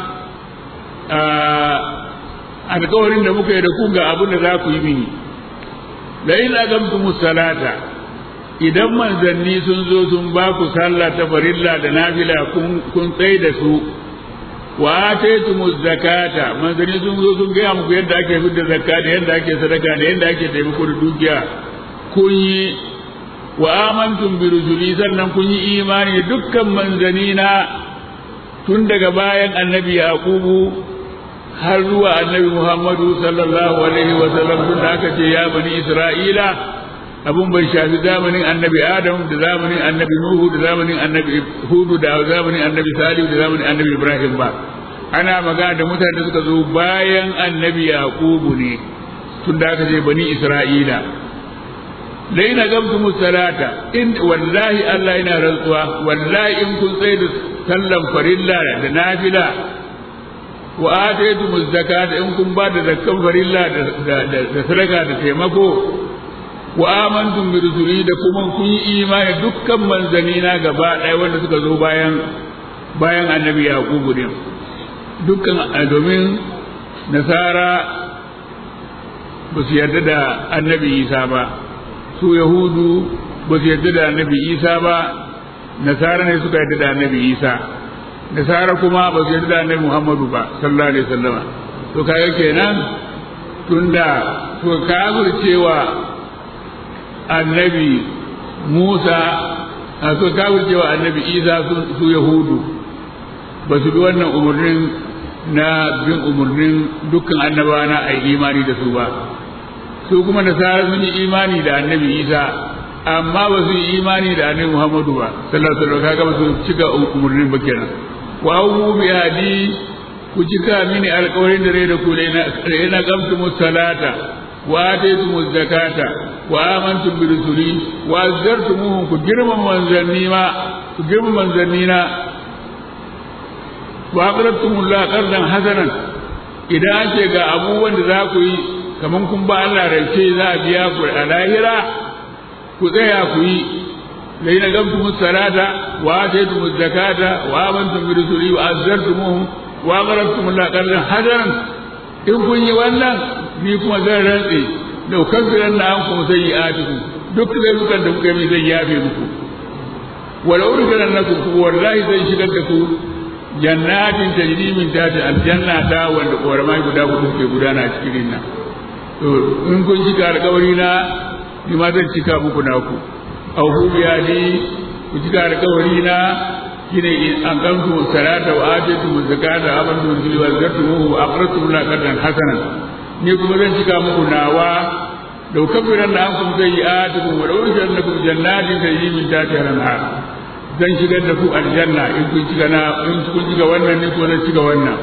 alkawarin da muka yi da ku ga abin da za ku yi mini la in aqamtumus salata idan manzanni sun zo sun ba ku sallah ta farilla da nafila kun tsaye da su wa ataytumuz zakata manzanni sun zo sun gaya muku yadda ake fitar da zakka da yadda ake sadaka da yadda ake taimako da dukiya kun yi wa amantum bi rusuli sannan kun yi imani dukkan manzanina tun daga bayan annabi yaqubu har zuwa annabi muhammadu sallallahu alaihi wa sallam tun da aka ce ya bani isra'ila abun bai shafi zamanin annabi adam da zamanin annabi nuhu da zamanin annabi hudu da zamanin annabi salihu da zamanin annabi ibrahim ba ana magana da mutane da suka zo bayan annabi yaqubu ne tun da aka ce bani isra'ila laina gamtum salata in wallahi Allah yana rantsuwa wallahi in kun tsaye da sallan farilla da nafila wa ataytumuz zakata in kun ba da zakkan farilla da sadaka da taimako wa amantum bi rusuli da kuma kun yi imani dukkan manzanina gaba ɗaya wanda suka zo bayan annabi yaqubu din dukkan domin nasara ba su yarda da annabi isa ba su yahudu ba su yarda da annabi isa ba nasara ne suka yarda da annabi isa nasara kuma ba su yarda da annabi muhammadu ba sallallahu alaihi wasallama to kaga kenan tunda to kafircewa annabi musa to kafircewa annabi isa su yahudu ba su bi wannan umarnin na bin umarnin dukkan annabawa na ai imani da su ba su kuma nasara sun yi imani da annabi isa amma ba su yi imani da annabi muhammadu ba sallallahu alaihi wasallam kaga ba su cika umarnin ba kenan wa awu bi hadi ku cika mini alƙawarin da rai da ku da ina qamtumus salata wa ataytumuz zakata wa amantum bi rusuli wa azzartumuhum ku girman manzannina wa aqradtumullaha qardan hasanan idan ake ga abubuwan da za ku yi kaman kun ba Allah rance za a biya ku a lahira ku tsaya ku yi laina gamtumus salata wa ataytumuz zakata wa amantum bi rusuli wa azzartumuhum wa aqradtumullaha qardan hasanan in kun yi wannan ni kuma zan rantse da kankiran na an kuma sayyi'atikum duk laifukan da kuka yi zai yafe muku wala urganan nakum wallahi zai shigar da ku jannatin tajri min tahtiha aljanna ta wanda koramai guda hudu ke gudana a cikin nan to in kun cika alƙawari na ni ma zan cika muku naku aw hu biyadi ku cika alƙawari na shine an kanku salata wa atitu zakata amantu billahi wa zakatuhu wa aqratu la qadan hasanan ni kuma zan cika muku nawa law kafiran da ankum sayyi'atukum wa lawjannakum jannatin tajri min tahtiha al-anhar zan shigar da ku aljanna in kun cika wannan ne ko zan cika wannan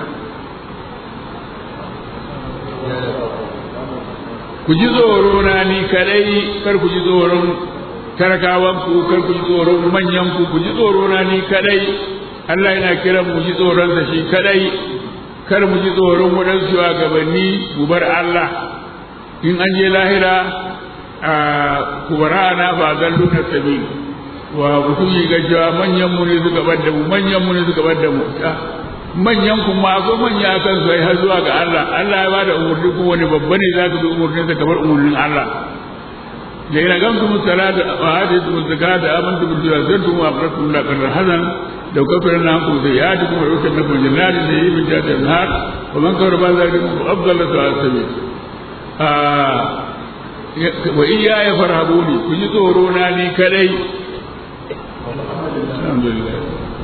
ku ji tsoro na ni kadai kar ku ji tsoron tarakawan ku kar ku ji tsoron manyan ku ji tsoro na ni kadai Allah yana kiran mu ji tsoron sa shi kadai kar mu ji tsoron waɗansu shugabanni mu bar Allah in an je lahira a kubara'ana fa zallu na sabi wa mutum yi gajiya manyan mu ne suka bar da mu manyan mu ne suka bar da mu manyan kuma ko manya kan su har zuwa ga Allah Allah ya bada umurni ko wani babba ne zaka bi umurnin sa kamar umurnin Allah da ina gamsu musallata wa hadithu zakata amantu bil jannati wa aqratu la qadar hadan da kafir na ku da ya ji kuma rukan na jannatin da yi min jatan har wa man kawar ba za ku afdal sabi wa iya ya farhabuni ku ji tsoro na ni kadai alhamdulillah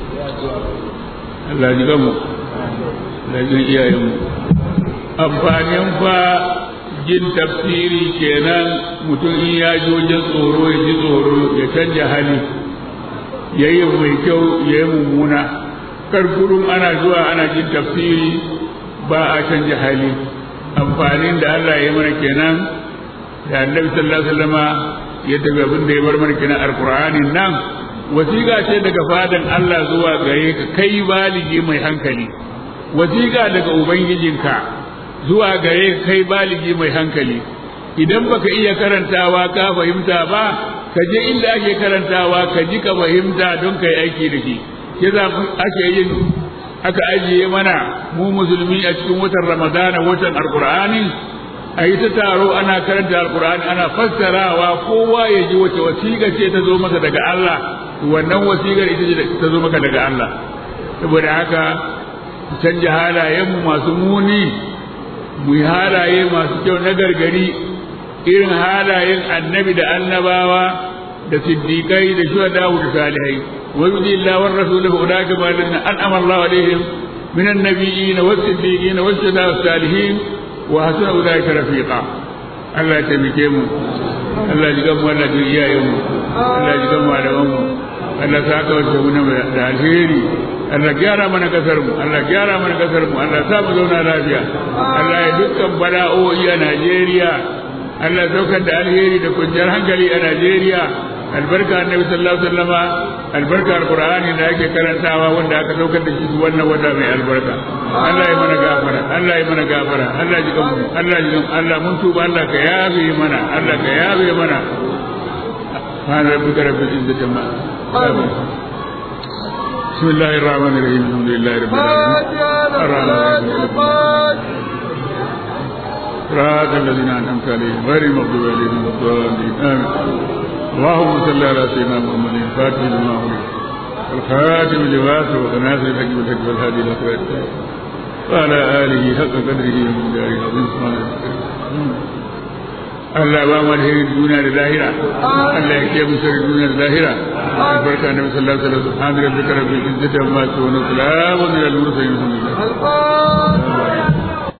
Allah ji gamu da jin iyayenmu amfanin fa jin tafsiri kenan mutum in ya ji wajen tsoro ya ji tsoro ya canja hali ya yi mai kyau ya yi mummuna karkurun ana zuwa ana jin tafsiri ba a canja hali amfanin da Allah ya yi mana kenan da annabi sallallahu alaihi wasallama ya tafi abin da ya bar mana kenan alqur'anin nan wasiƙa ce daga fadan Allah zuwa gare ka kai baligi mai hankali wasiƙa daga ubangijinka zuwa gare ka kai baligi mai hankali idan baka iya karantawa ka fahimta ba ka je inda ake karantawa ka ji ka fahimta don kai aiki da shi yasa ake yin aka ajiye mana mu musulmi a cikin watan ramadana watan alqur'ani a yi ta taro ana karanta alqur'ani ana fassarawa kowa ya ji wace wasiƙa ce ta zo masa daga Allah wannan wasiƙar ita ce ta zo maka daga Allah saboda haka canja halayenmu masu muni mu yi halaye masu kyau na gargari irin halayen annabi da annabawa da siddiƙai da shuhada da salihai wa yuti Allah war rasuluhu ulaka ma lanna an'ama Allah alaihim minan nabiyyin was siddiqin was shuhada was salihin wa hasuna ulaika rafiqa Allah ya taimake mu Allah ya gamu Allah ya iyayen mu Allah ya gamu malaman mu Allah ya saka wata mu da alheri Allah gyara mana kasar mu Allah gyara mana kasar mu Allah sa mu zauna lafiya Allah ya dukkan bala'o'i a Najeriya Allah ya saukar da alheri da kwanciyar hankali a Najeriya albarka annabi sallallahu alaihi wasallama albarka alqur'ani da ake karantawa wanda aka saukar da shi wannan wata mai albarka Allah ya mana gafara Allah ya mana gafara Allah ji gamu Allah ji Allah mun tuba Allah ka yabe mana Allah ka yabe mana subhana rabbika rabbil izzati amma بسم الله الرحمن الرحيم الحمد لله رب العالمين صراط الذين أنعمت عليهم غير المغضوب عليهم ولا الضالين آمين اللهم صل على سيدنا محمد الفاتح لما أغلق الخاتم لما سبق ناصر الحق بالحق والهادي إلى صراط وعلى آله حق قدره ومقداره العظيم سبحان الله Allah ba mu alheri duniya da lahira Allah ya kiyaye mu sharri duniya da lahira albarka annabi sallallahu alaihi wasallam subhana rabbika rabbil izzati amma yasifun wa salamun alal mursalin